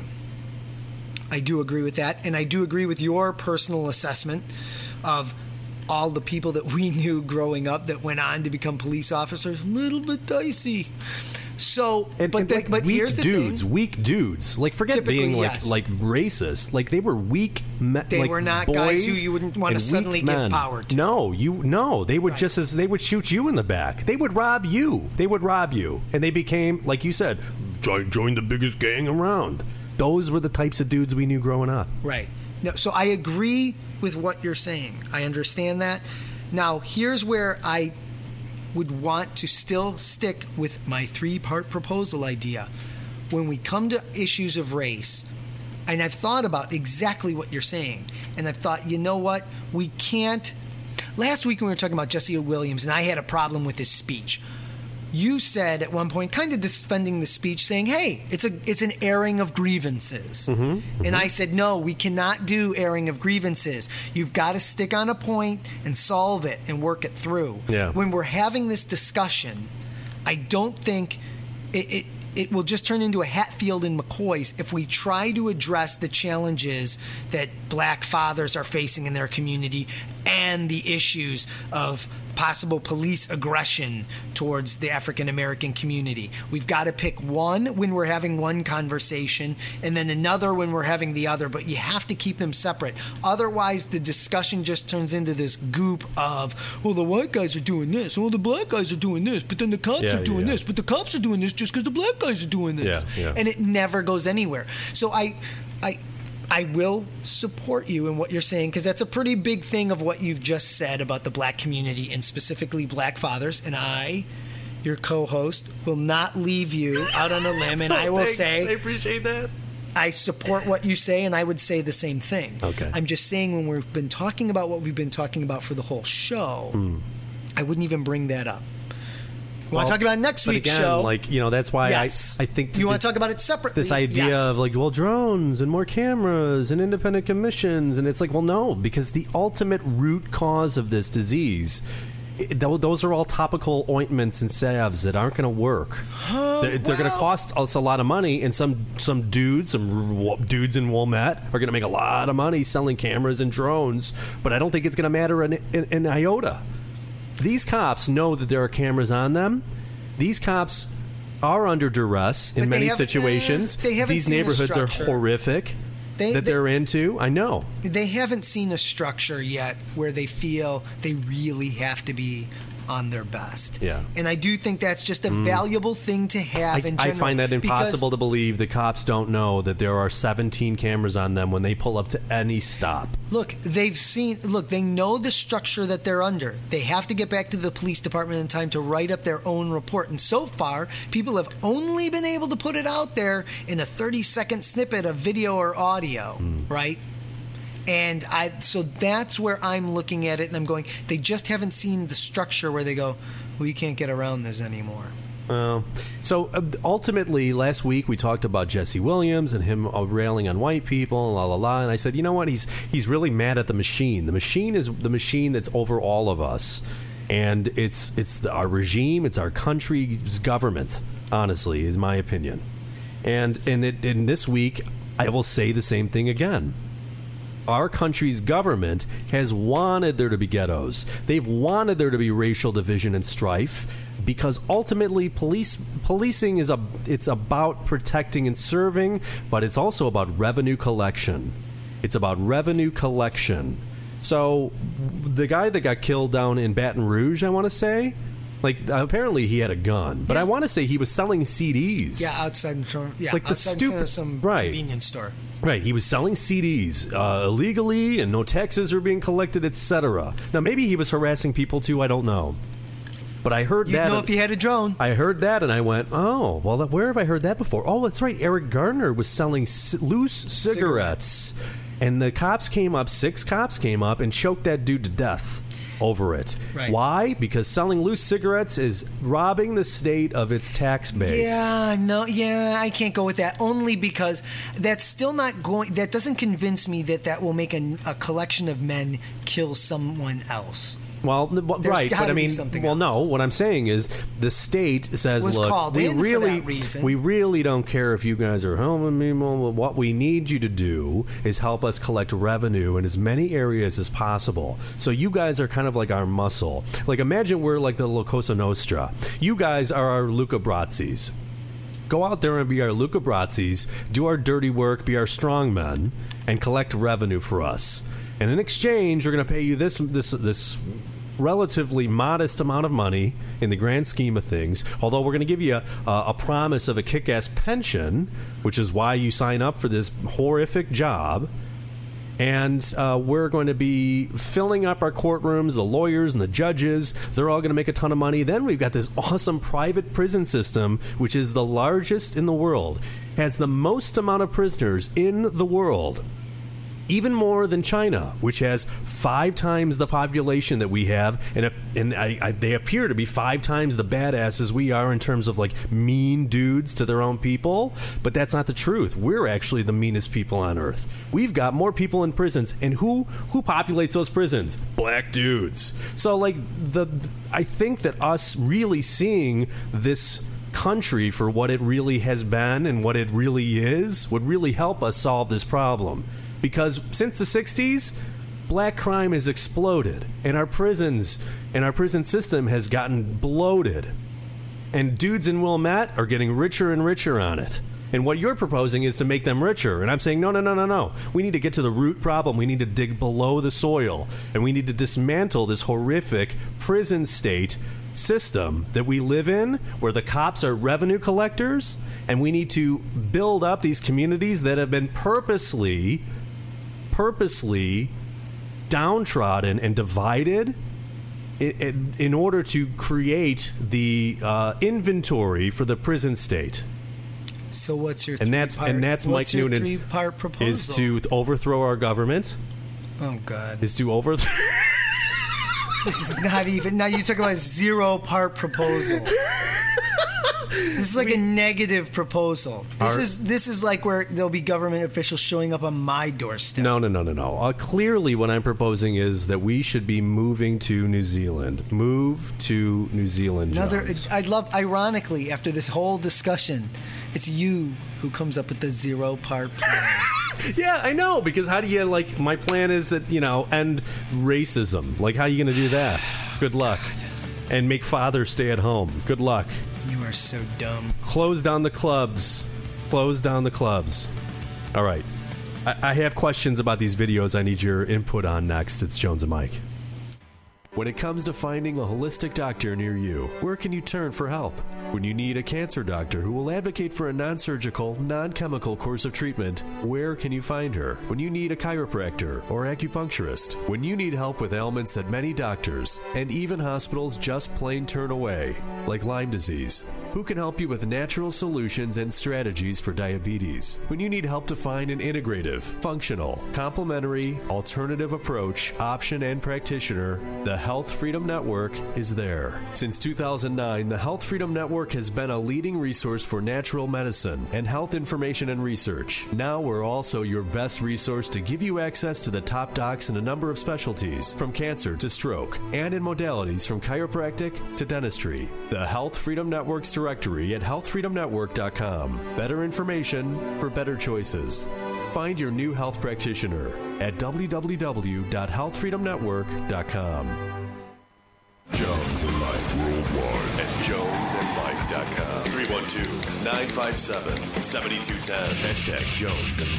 I do agree with that, and I do agree with your personal assessment of all the people that we knew growing up that went on to become police officers. A little bit dicey. So, but here's the thing. Weak dudes. Like, forget being like racist. Like, they were weak men. They were not guys who you wouldn't want to suddenly give power to. No, they would they would shoot you in the back. They would rob you. And they became, like you said, joined the biggest gang around. Those were the types of dudes we knew growing up. Right. No, so I agree with what you're saying. I understand that. Now, here's where I would want to still stick with my 3-part proposal idea. When we come to issues of race, and I've thought about exactly what you're saying, and I've thought, you know what? We can't. Last week when we were talking about Jesse Williams, and I had a problem with his speech. you said at one point, kind of defending the speech, saying, hey, it's an airing of grievances. And I said, no, we cannot do airing of grievances. You've got to stick on a point and solve it and work it through. Yeah. When we're having this discussion, I don't think it will just turn into a Hatfield and McCoy's if we try to address the challenges that black fathers are facing in their community and the issues of possible police aggression towards the African American community. We've got to pick one when we're having one conversation and then another when we're having the other, but you have to keep them separate. Otherwise, the discussion just turns into this goop of, well, the white guys are doing this, well, the black guys are doing this, but then the cops are doing this, but the cops are doing this just because the black guys are doing this. And it never goes anywhere. So I will support you in what you're saying, because that's a pretty big thing of what you've just said about the black community and specifically black fathers. And I, your co-host, will not leave you out on a limb. And I will say, I appreciate that. I support what you say, and I would say the same thing. Okay. I'm just saying, when we've been talking about what we've been talking about for the whole show, I wouldn't even bring that up. We want to talk about next week's show. Like, you know, that's why I think you want to talk about it separately. This idea of like, well, drones and more cameras and independent commissions, and it's like, well, no, because the ultimate root cause of this disease, those are all topical ointments and salves that aren't going to work. They're going to cost us a lot of money, and some dudes in Wilmette are going to make a lot of money selling cameras and drones, but I don't think it's going to matter an iota. These cops know that there are cameras on them. These cops are under duress in many situations. These neighborhoods are horrific that they're into. I know. They haven't seen a structure yet where they feel they really have to be on their best. Yeah. And I do think that's just a valuable thing to have in general. I find that impossible to believe the cops don't know that there are 17 cameras on them when they pull up to any stop. Look, they know the structure that they're under. They have to get back to the police department in time to write up their own report. And so far, people have only been able to put it out there in a 30-second snippet of video or audio, right? And so that's where I'm looking at it, and I'm going, they just haven't seen the structure where they go, well, you can't get around this anymore. So ultimately, last week we talked about Jesse Williams and him railing on white people and la la la. And I said, you know what? He's really mad at the machine. The machine is the machine that's over all of us, and it's our regime, it's our country's government. Honestly, is my opinion. And in this week, I will say the same thing again. Our country's government has wanted there to be ghettos. They've wanted there to be racial division and strife, because ultimately policing it's about protecting and serving, but it's also about revenue collection. It's about revenue collection. So the guy that got killed down in Baton Rouge, I want to say, like, apparently he had a gun, but I want to say he was selling CDs. Yeah, outside some convenience store. Right, he was selling CDs illegally, and no taxes were being collected, etc. Now, maybe he was harassing people too. I don't know. But I heard that. You know, if he had a drone. I heard that, and I went, oh, well, where have I heard that before? Oh, that's right. Eric Garner was selling loose cigarettes. And the cops came up, 6 cops came up, and choked that dude to death over it. Right. Why? Because selling loose cigarettes is robbing the state of its tax base. I can't go with that, only because that's still not going. That doesn't convince me that will make a collection of men kill someone else. Well, right, but I mean, no. What I'm saying is, the state says, "Look, we really don't care if you guys are helping me. What we need you to do is help us collect revenue in as many areas as possible. So you guys are kind of like our muscle. Like, imagine we're like the La Cosa Nostra. You guys are our Luca Brazzis. Go out there and be our Luca Brazzis. Do our dirty work. Be our strong men, and collect revenue for us. And in exchange, we're going to pay you this relatively modest amount of money in the grand scheme of things, although we're going to give you a promise of a kick-ass pension, which is why you sign up for this horrific job. And we're going to be filling up our courtrooms, the lawyers and the judges. They're all going to make a ton of money. Then we've got this awesome private prison system, which is the largest in the world, has the most amount of prisoners in the world. even more than China, which has 5 times the population that we have, and they appear to be 5 times the badasses we are in terms of like mean dudes to their own people. But that's not the truth. We're actually the meanest people on earth. We've got more people in prisons, and who populates those prisons? Black dudes. So like I think that us really seeing this country for what it really has been and what it really is would really help us solve this problem. Because since the 60s, black crime has exploded, and our prisons and our prison system has gotten bloated. And dudes in Wilmette are getting richer and richer on it. And what you're proposing is to make them richer. And I'm saying, no. We need to get to the root problem. We need to dig below the soil. And we need to dismantle this horrific prison state system that we live in, where the cops are revenue collectors. And we need to build up these communities that have been purposely downtrodden and divided in order to create the inventory for the prison state. So what's your and that's Mike Noonan's 3-part proposal? Is to overthrow our government. Oh God! Is to overthrow. This is not even. Now you talk about a 0-part proposal. This is like a negative proposal. This is like where there'll be government officials showing up on my doorstep. No. Clearly, what I'm proposing is that we should be moving to New Zealand. Move to New Zealand, Jones. I'd love, ironically, after this whole discussion, it's you who comes up with the 0-part plan. Yeah, I know, because how do you, like, my plan is that, end racism. Like, how are you going to do that? Good luck. And make fathers stay at home. Good luck. You are so dumb. Close down the clubs. Close down the clubs. All right. I have questions about these videos I need your input on next. It's Jones and Mike. When it comes to finding a holistic doctor near you, where can you turn for help? When you need a cancer doctor who will advocate for a non-surgical, non-chemical course of treatment, where can you find her? When you need a chiropractor or acupuncturist, when you need help with ailments that many doctors and even hospitals just plain turn away, like Lyme disease, who can help you with natural solutions and strategies for diabetes? When you need help to find an integrative, functional, complementary, alternative approach, option, and practitioner, the Health Freedom Network is there. Since 2009, the Health Freedom Network has been a leading resource for natural medicine and health information and research. Now we're also your best resource to give you access to the top docs in a number of specialties, from cancer to stroke, and in modalities from chiropractic to dentistry. The Health Freedom Network's directory at healthfreedomnetwork.com. Better information for better choices. Find your new health practitioner at www.healthfreedomnetwork.com. Jones and Mike worldwide at jonesandmike.com. 312-957-7210. Hashtag Jones and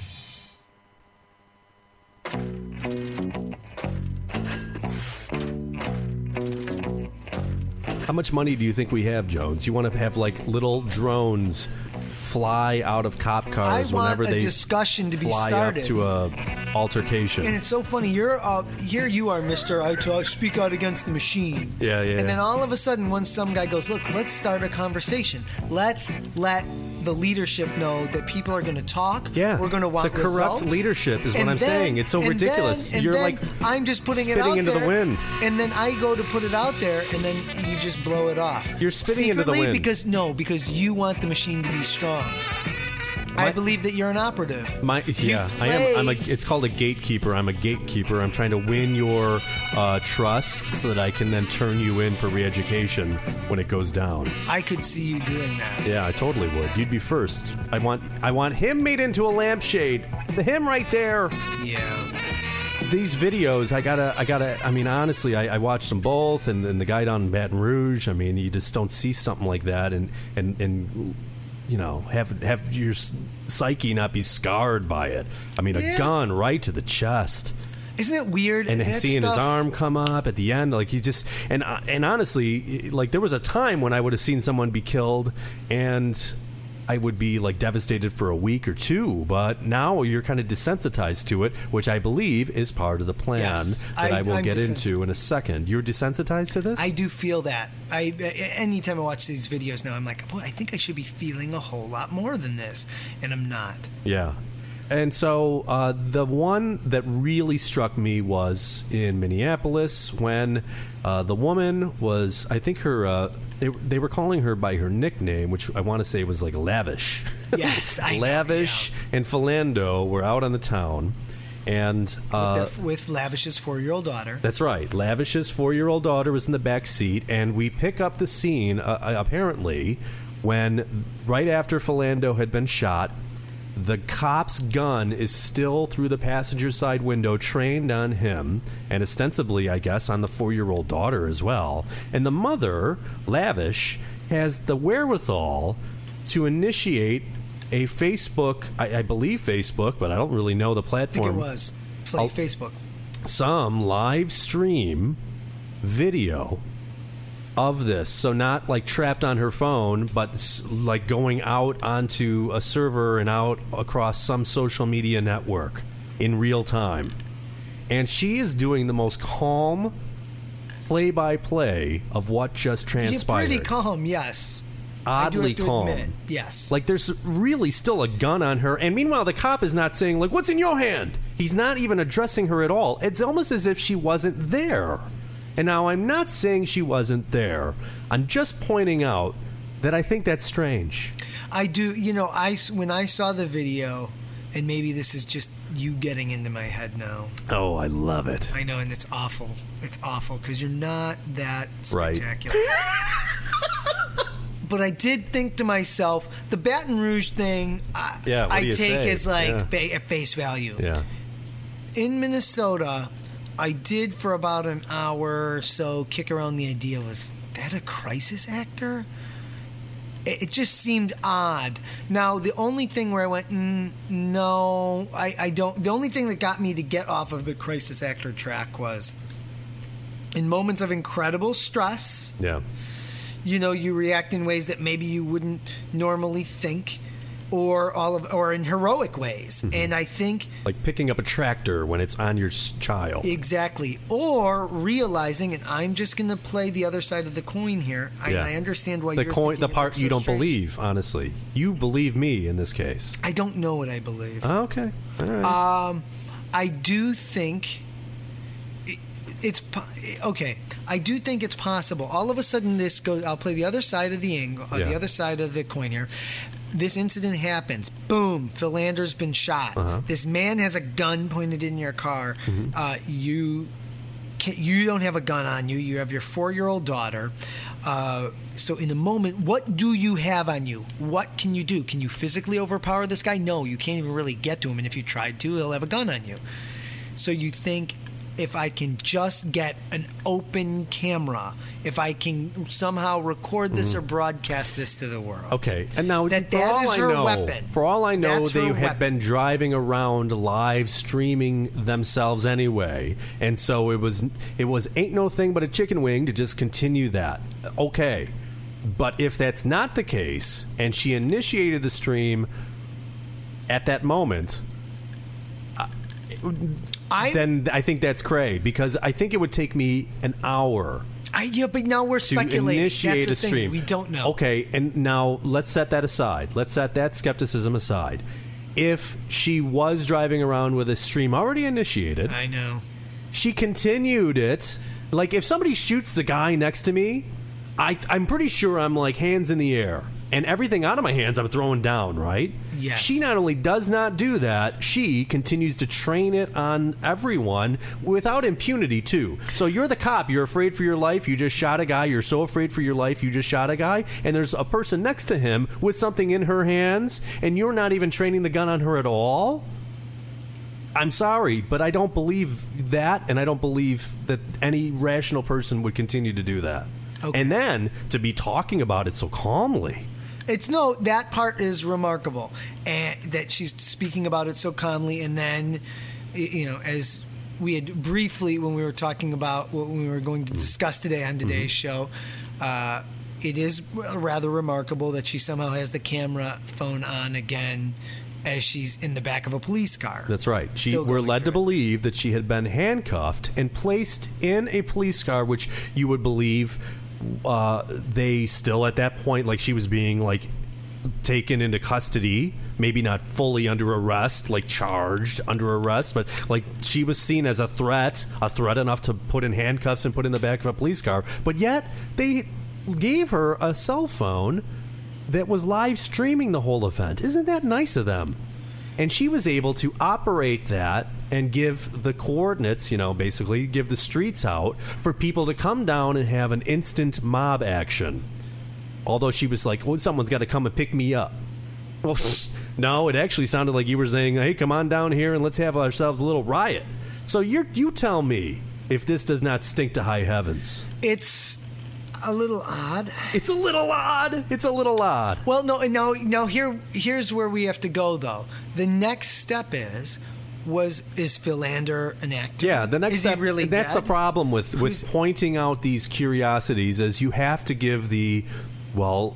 Mike. How much money do you think we have, Jones? You want to have like little drones fly out of cop cars whenever they discussion to be fly started up to a altercation. And it's so funny. You're here. You are, Mr. I speak out against the machine. Yeah. And then all of a sudden, when some guy goes, "Look, let's start a conversation. Let's let the leadership know that people are going to talk. Yeah, we're going to want the corrupt results. Leadership is what I'm saying. It's so ridiculous. You're like I'm just putting it out into there, the wind, and then I go to put it out there, and then you just blow it off. You're spitting into the wind because you want the machine to be strong. I believe that you're an operative. I am. It's called a gatekeeper. I'm a gatekeeper. I'm trying to win your trust so that I can then turn you in for re-education when it goes down. I could see you doing that. Yeah, I totally would. You'd be first. I want him made into a lampshade. Him right there. Yeah. These videos, I gotta. I mean, honestly, I watched them both, and the guy down in Baton Rouge. I mean, you just don't see something like that, and you know, have your psyche not be scarred by it. I mean, a gun right to the chest. Isn't it weird? And seeing his arm come up at the end, like he just and honestly, like there was a time when I would have seen someone be killed, and I would be like devastated for a week or two. But now you're kind of desensitized to it, which I believe is part of the plan that I will get into in a second. You're desensitized to this? I do feel that. Anytime I watch these videos now, I'm like, boy, I think I should be feeling a whole lot more than this, and I'm not. Yeah. And so the one that really struck me was in Minneapolis when the woman was, I think they were calling her by her nickname, which I want to say was like Lavish. Yes, I know, Lavish and Philando were out on the town. And with Lavish's 4-year-old daughter. That's right. Lavish's 4-year-old daughter was in the back seat, and we pick up the scene, apparently, when right after Philando had been shot, the cop's gun is still through the passenger side window, trained on him, and ostensibly, I guess, on the 4-year-old daughter as well. And the mother, Lavish, has the wherewithal to initiate a Facebook, I believe Facebook, but I don't really know the platform. I think it was Facebook. Some live stream video of this. So not like trapped on her phone, but like going out onto a server and out across some social media network in real time. And she is doing the most calm play-by-play of what just transpired. Pretty calm, yes. Oddly calm. Admit, yes. Like there's really still a gun on her, and meanwhile the cop is not saying like, "What's in your hand?" He's not even addressing her at all. It's almost as if she wasn't there. And now I'm not saying she wasn't there. I'm just pointing out that I think that's strange. I do, when I saw the video, and maybe this is just you getting into my head now. Oh, I love it. I know, and it's awful. It's awful because you're not that spectacular. Right. But I did think to myself, the Baton Rouge thing, I take as like at face value. Yeah. In Minnesota, I did for about an hour or so kick around the idea, was that a crisis actor? It just seemed odd. Now, the only thing where I went, no, I don't. The only thing that got me to get off of the crisis actor track was in moments of incredible stress. Yeah. You react in ways that maybe you wouldn't normally think, or in heroic ways. Mm-hmm. And I think like picking up a tractor when it's on your child. Exactly. Or realizing, and I'm just going to play the other side of the coin here. I understand why the part you don't strange. Believe, honestly. You believe me in this case. I don't know what I believe. Oh, okay. All right. I do think it's okay. I do think it's possible. All of a sudden, this goes. I'll play the other side of the angle, the other side of the coin here. This incident happens. Boom! Philander's been shot. Uh-huh. This man has a gun pointed in your car. Mm-hmm. You don't have a gun on you. You have your 4-year-old daughter. So in a moment, what do you have on you? What can you do? Can you physically overpower this guy? No, you can't even really get to him. And if you tried to, he'll have a gun on you. So you think, if I can just get an open camera, if I can somehow record this or broadcast this to the world. Okay. And now, that is her weapon. For all I know, they had been driving around live streaming themselves anyway. And so it was ain't no thing but a chicken wing to just continue that. Okay. But if that's not the case, and she initiated the stream at that moment, then I think that's cray, because I think it would take me an hour. But now we're speculating. To initiate that's the a stream. Thing. We don't know. Okay, and now let's set that aside. Let's set that skepticism aside. If she was driving around with a stream already initiated, I know. She continued it. Like, if somebody shoots the guy next to me, I'm pretty sure I'm like hands in the air. And everything out of my hands I'm throwing down, right? Yes. She not only does not do that, she continues to train it on everyone without impunity, too. So you're the cop. You're afraid for your life. You just shot a guy. You're so afraid for your life. You just shot a guy. And there's a person next to him with something in her hands, and you're not even training the gun on her at all? I'm sorry, but I don't believe that, and I don't believe that any rational person would continue to do that. Okay. And then to be talking about it so calmly. That part is remarkable, and that she's speaking about it so calmly. And then, as we had briefly, when we were talking about what we were going to discuss today on today's show, it is rather remarkable that she somehow has the camera phone on again as she's in the back of a police car. That's right. We're led to believe that she had been handcuffed and placed in a police car, which you would believe they still at that point, like, she was being like taken into custody, maybe not fully under arrest, like charged under arrest, but like she was seen as a threat enough to put in handcuffs and put in the back of a police car. But yet they gave her a cell phone that was live streaming the whole event. Isn't that nice of them? And she was able to operate that and give the coordinates, basically give the streets out for people to come down and have an instant mob action. Although she was like, well, someone's got to come and pick me up. Well, no, it actually sounded like you were saying, hey, come on down here and let's have ourselves a little riot. So you tell me if this does not stink to high heavens. It's a little odd. It's a little odd. Well, no. Here's where we have to go, though. The next step is Philander an actor? Yeah, the next step. He really that's dead? the problem with pointing out these curiosities, is you have to give the why?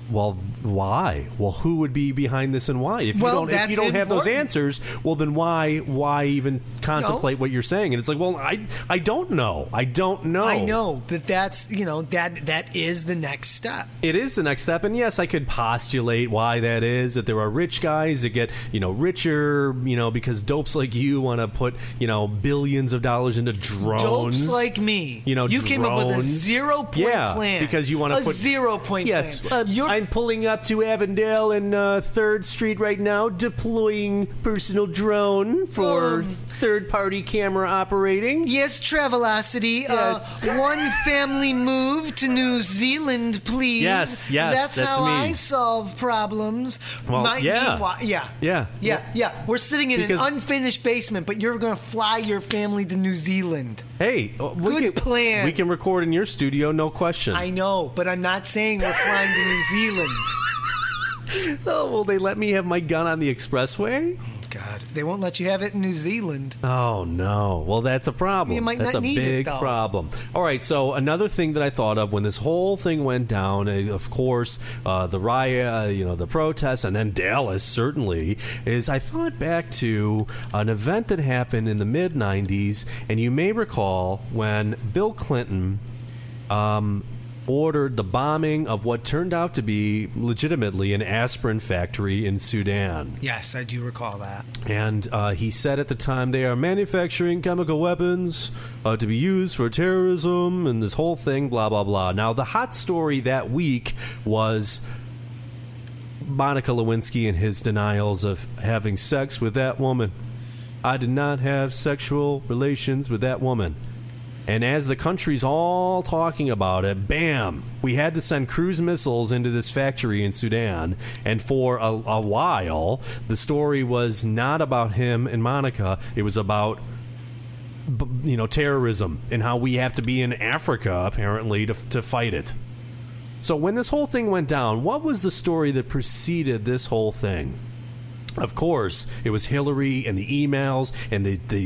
Well, who would be behind this and why? If you don't have those answers, well, then why even contemplate what you're saying? And it's like, well, I don't know. I know, but that's that is the next step. It is the next step, and yes, I could postulate why that is. That there are rich guys that get richer, because dopes like you want to put billions of dollars into drones. Dopes like me, you drones. Came up with a 0-point plan. Because you want to put 0-point plan. I'm pulling up to Avondale and 3rd Street right now, deploying personal drone for third-party camera operating. Yes, Travelocity. Yes. One family move to New Zealand, please. Yes, that's how me. I solve problems. Well, Yeah. We're sitting in an unfinished basement, but you're going to fly your family to New Zealand. Hey, good plan. We can record in your studio, no question. I know, but I'm not saying we're flying to New Zealand. Oh, will they let me have my gun on the expressway? Oh, God. They won't let you have it in New Zealand. Oh, no. Well, that's a problem. You might that's not a need big it, though. problem. All right, so another thing that I thought of when this whole thing went down, of course, the riot, the protests, and then Dallas, certainly, is I thought back to an event that happened in the mid-'90s, and you may recall when Bill Clinton ordered the bombing of what turned out to be legitimately an aspirin factory in Sudan. Yes, I do recall that. And he said at the time they are manufacturing chemical weapons to be used for terrorism and this whole thing, blah, blah, blah. Now, the hot story that week was Monica Lewinsky and his denials of having sex with that woman. I did not have sexual relations with that woman. And as the country's all talking about it, bam, we had to send cruise missiles into this factory in Sudan. And for a while, the story was not about him and Monica. It was about, terrorism and how we have to be in Africa, apparently, to fight it. So when this whole thing went down, what was the story that preceded this whole thing? Of course, it was Hillary and the emails and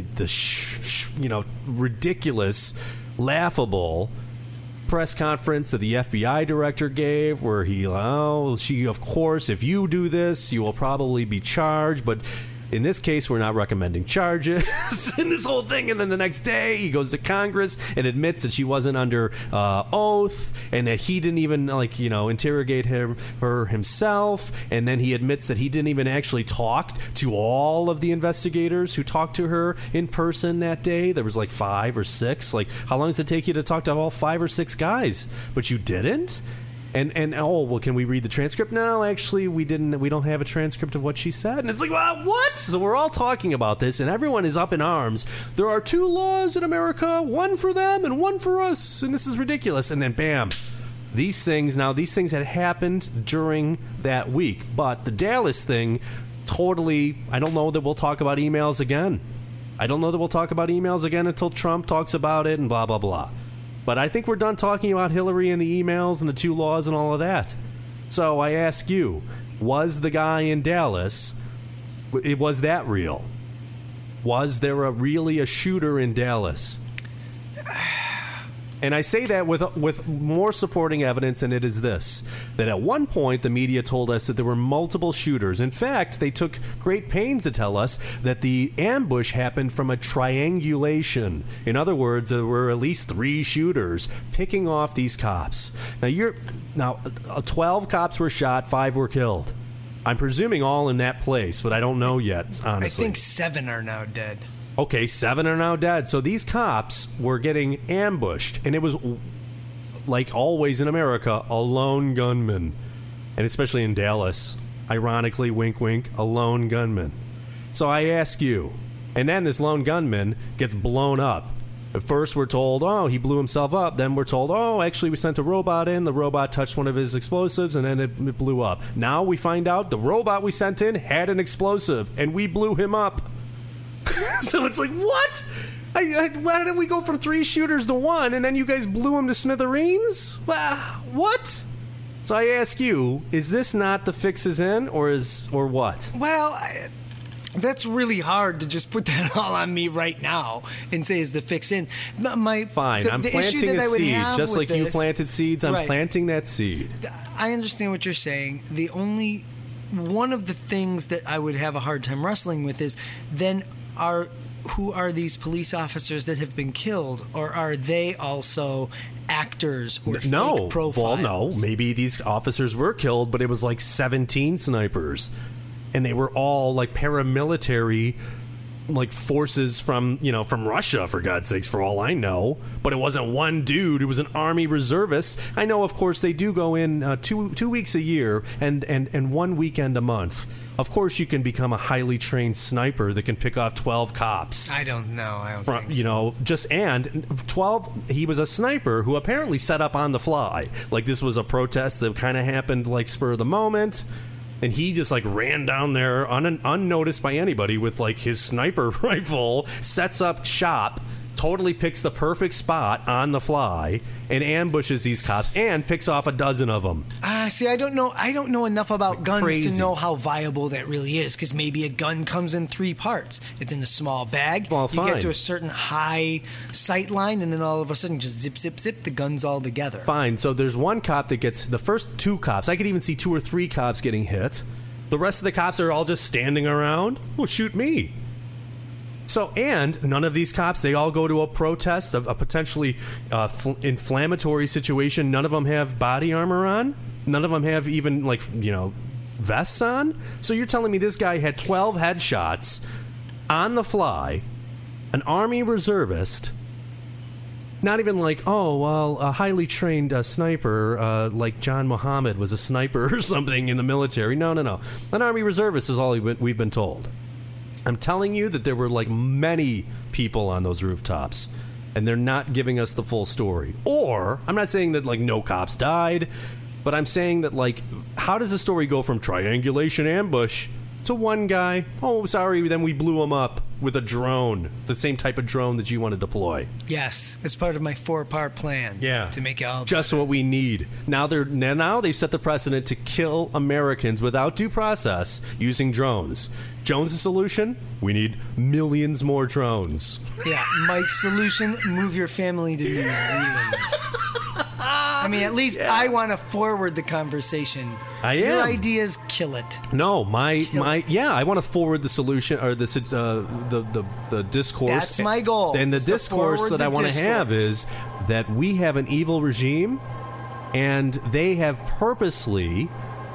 the ridiculous, laughable press conference that the FBI director gave, where she, of course, if you do this, you will probably be charged, but in this case, we're not recommending charges in this whole thing. And then the next day, he goes to Congress and admits that she wasn't under oath and that he didn't even, interrogate her himself. And then he admits that he didn't even actually talk to all of the investigators who talked to her in person that day. There was 5 or 6. How long does it take you to talk to all 5 or 6 guys? But you didn't? And can we read the transcript? No, actually, we didn't. We don't have a transcript of what she said. And it's what? So we're all talking about this, and everyone is up in arms. There are 2 laws in America, one for them and one for us, and this is ridiculous. And then, bam, these things had happened during that week. But the Dallas thing, totally, I don't know that we'll talk about emails again. I don't know that we'll talk about emails again until Trump talks about it and blah, blah, blah. But I think we're done talking about Hillary and the emails and the 2 laws and all of that. So I ask you, was the guy in Dallas, was that real? Was there really a shooter in Dallas? And I say that with more supporting evidence, and it is this: that at one point the media told us that there were multiple shooters. In fact, they took great pains to tell us that the ambush happened from a triangulation. In other words, there were at least 3 shooters picking off these cops. Now 12 cops were shot, 5 were killed. I'm presuming all in that place, but I don't know yet, honestly. I think 7 are now dead. Okay, 7 are now dead. So these cops were getting ambushed, and it was, like always in America, a lone gunman. And especially in Dallas, ironically, wink, wink, a lone gunman. So I ask you, and then this lone gunman gets blown up. At first we're told, oh, he blew himself up. Then we're told, oh, actually we sent a robot in. The robot touched one of his explosives, and then it blew up. Now we find out the robot we sent in had an explosive, and we blew him up. So it's like, what? Why did we go from 3 shooters to 1, and then you guys blew him to smithereens? What? So I ask you, is this not the fix is in, or what? Well, that's really hard to just put that all on me right now and say is the fix in. Fine, I'm planting a seed. Just like you planted seeds, I'm planting that seed. I understand what you're saying. The only one of the things that I would have a hard time wrestling with is then who are these police officers that have been killed, or are they also actors or fake profiles? Well, no. Maybe these officers were killed, but it was like 17 snipers. And they were all like paramilitary, like forces from Russia, for God's sakes, for all I know. But it wasn't one dude. It was an Army reservist. I know, of course, they do go in 2 weeks a year and 1 weekend a month. Of course, you can become a highly trained sniper that can pick off 12 cops. I don't know. I don't think so. And 12. He was a sniper who apparently set up on the fly. Like this was a protest that kind of happened like spur of the moment. And he just like ran down there unnoticed by anybody with like his sniper rifle, sets up shop, totally picks the perfect spot on the fly, and ambushes these cops and picks off a dozen of them. See, I don't know enough about guns crazy to know how viable that really is, because maybe a gun comes in 3 parts. It's in a small bag. Well, you get to a certain high sight line, and then all of a sudden just zip, zip, zip, the gun's all together. Fine. So there's one cop that gets the first 2 cops. I could even see 2 or 3 cops getting hit. The rest of the cops are all just standing around. Well, shoot me. So, and none of these cops, they all go to a protest, a potentially inflammatory situation. None of them have body armor on. None of them have even, vests on. So you're telling me this guy had 12 headshots on the fly, an Army reservist, not even like, a highly trained sniper, like John Muhammad was a sniper or something in the military. No. An Army reservist is all we've been told. I'm telling you that there were like many people on those rooftops, and they're not giving us the full story. Or, I'm not saying that like no cops died, but I'm saying that like, how does the story go from triangulation ambush to one guy, oh, sorry, then we blew him up with a drone, the same type of drone that you want to deploy? Yes, as part of my 4-part plan. Yeah, to make it all just better. What we need. Now they've set the precedent to kill Americans without due process using drones. Jones' solution? We need millions more drones. Yeah, Mike's solution: move your family to New Zealand. I mean, at least I want to forward the conversation. Your ideas, kill it. No, I want to forward the solution or the discourse. That's my goal. And the discourse that I want to have is that we have an evil regime, and they have purposely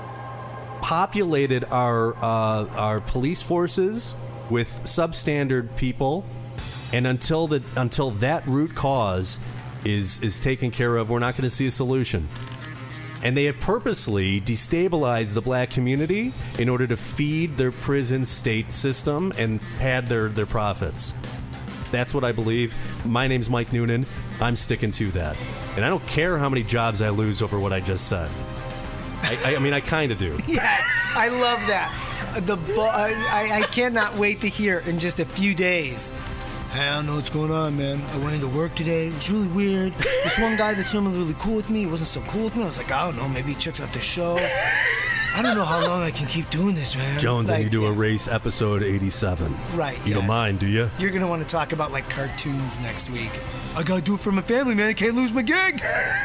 populated our police forces with substandard people, and until that root cause is taken care of, we're not going to see a solution. And they have purposely destabilized the black community in order to feed their prison state system and pad their profits. That's what I believe. My name's Mike Noonan. I'm sticking to that. And I don't care how many jobs I lose over what I just said. I mean, I kind of do. Yeah, I love that. I cannot wait to hear in just a few days. Hey, I don't know what's going on, man. I went into work today. It was really weird. This one guy that's normally really cool with me wasn't so cool with me. I was like, I don't know. Maybe he checks out the show. I don't know how long I can keep doing this, man. Jones, and you do a race episode 87. Right. You don't mind, do you? You're going to want to talk about, like, cartoons next week. I got to do it for my family, man. I can't lose my gig.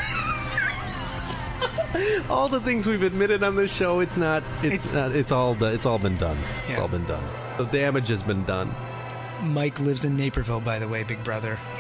All the things we've admitted on this show, it's all been done. Yeah. It's all been done. The damage has been done. Mike lives in Naperville, by the way, big brother.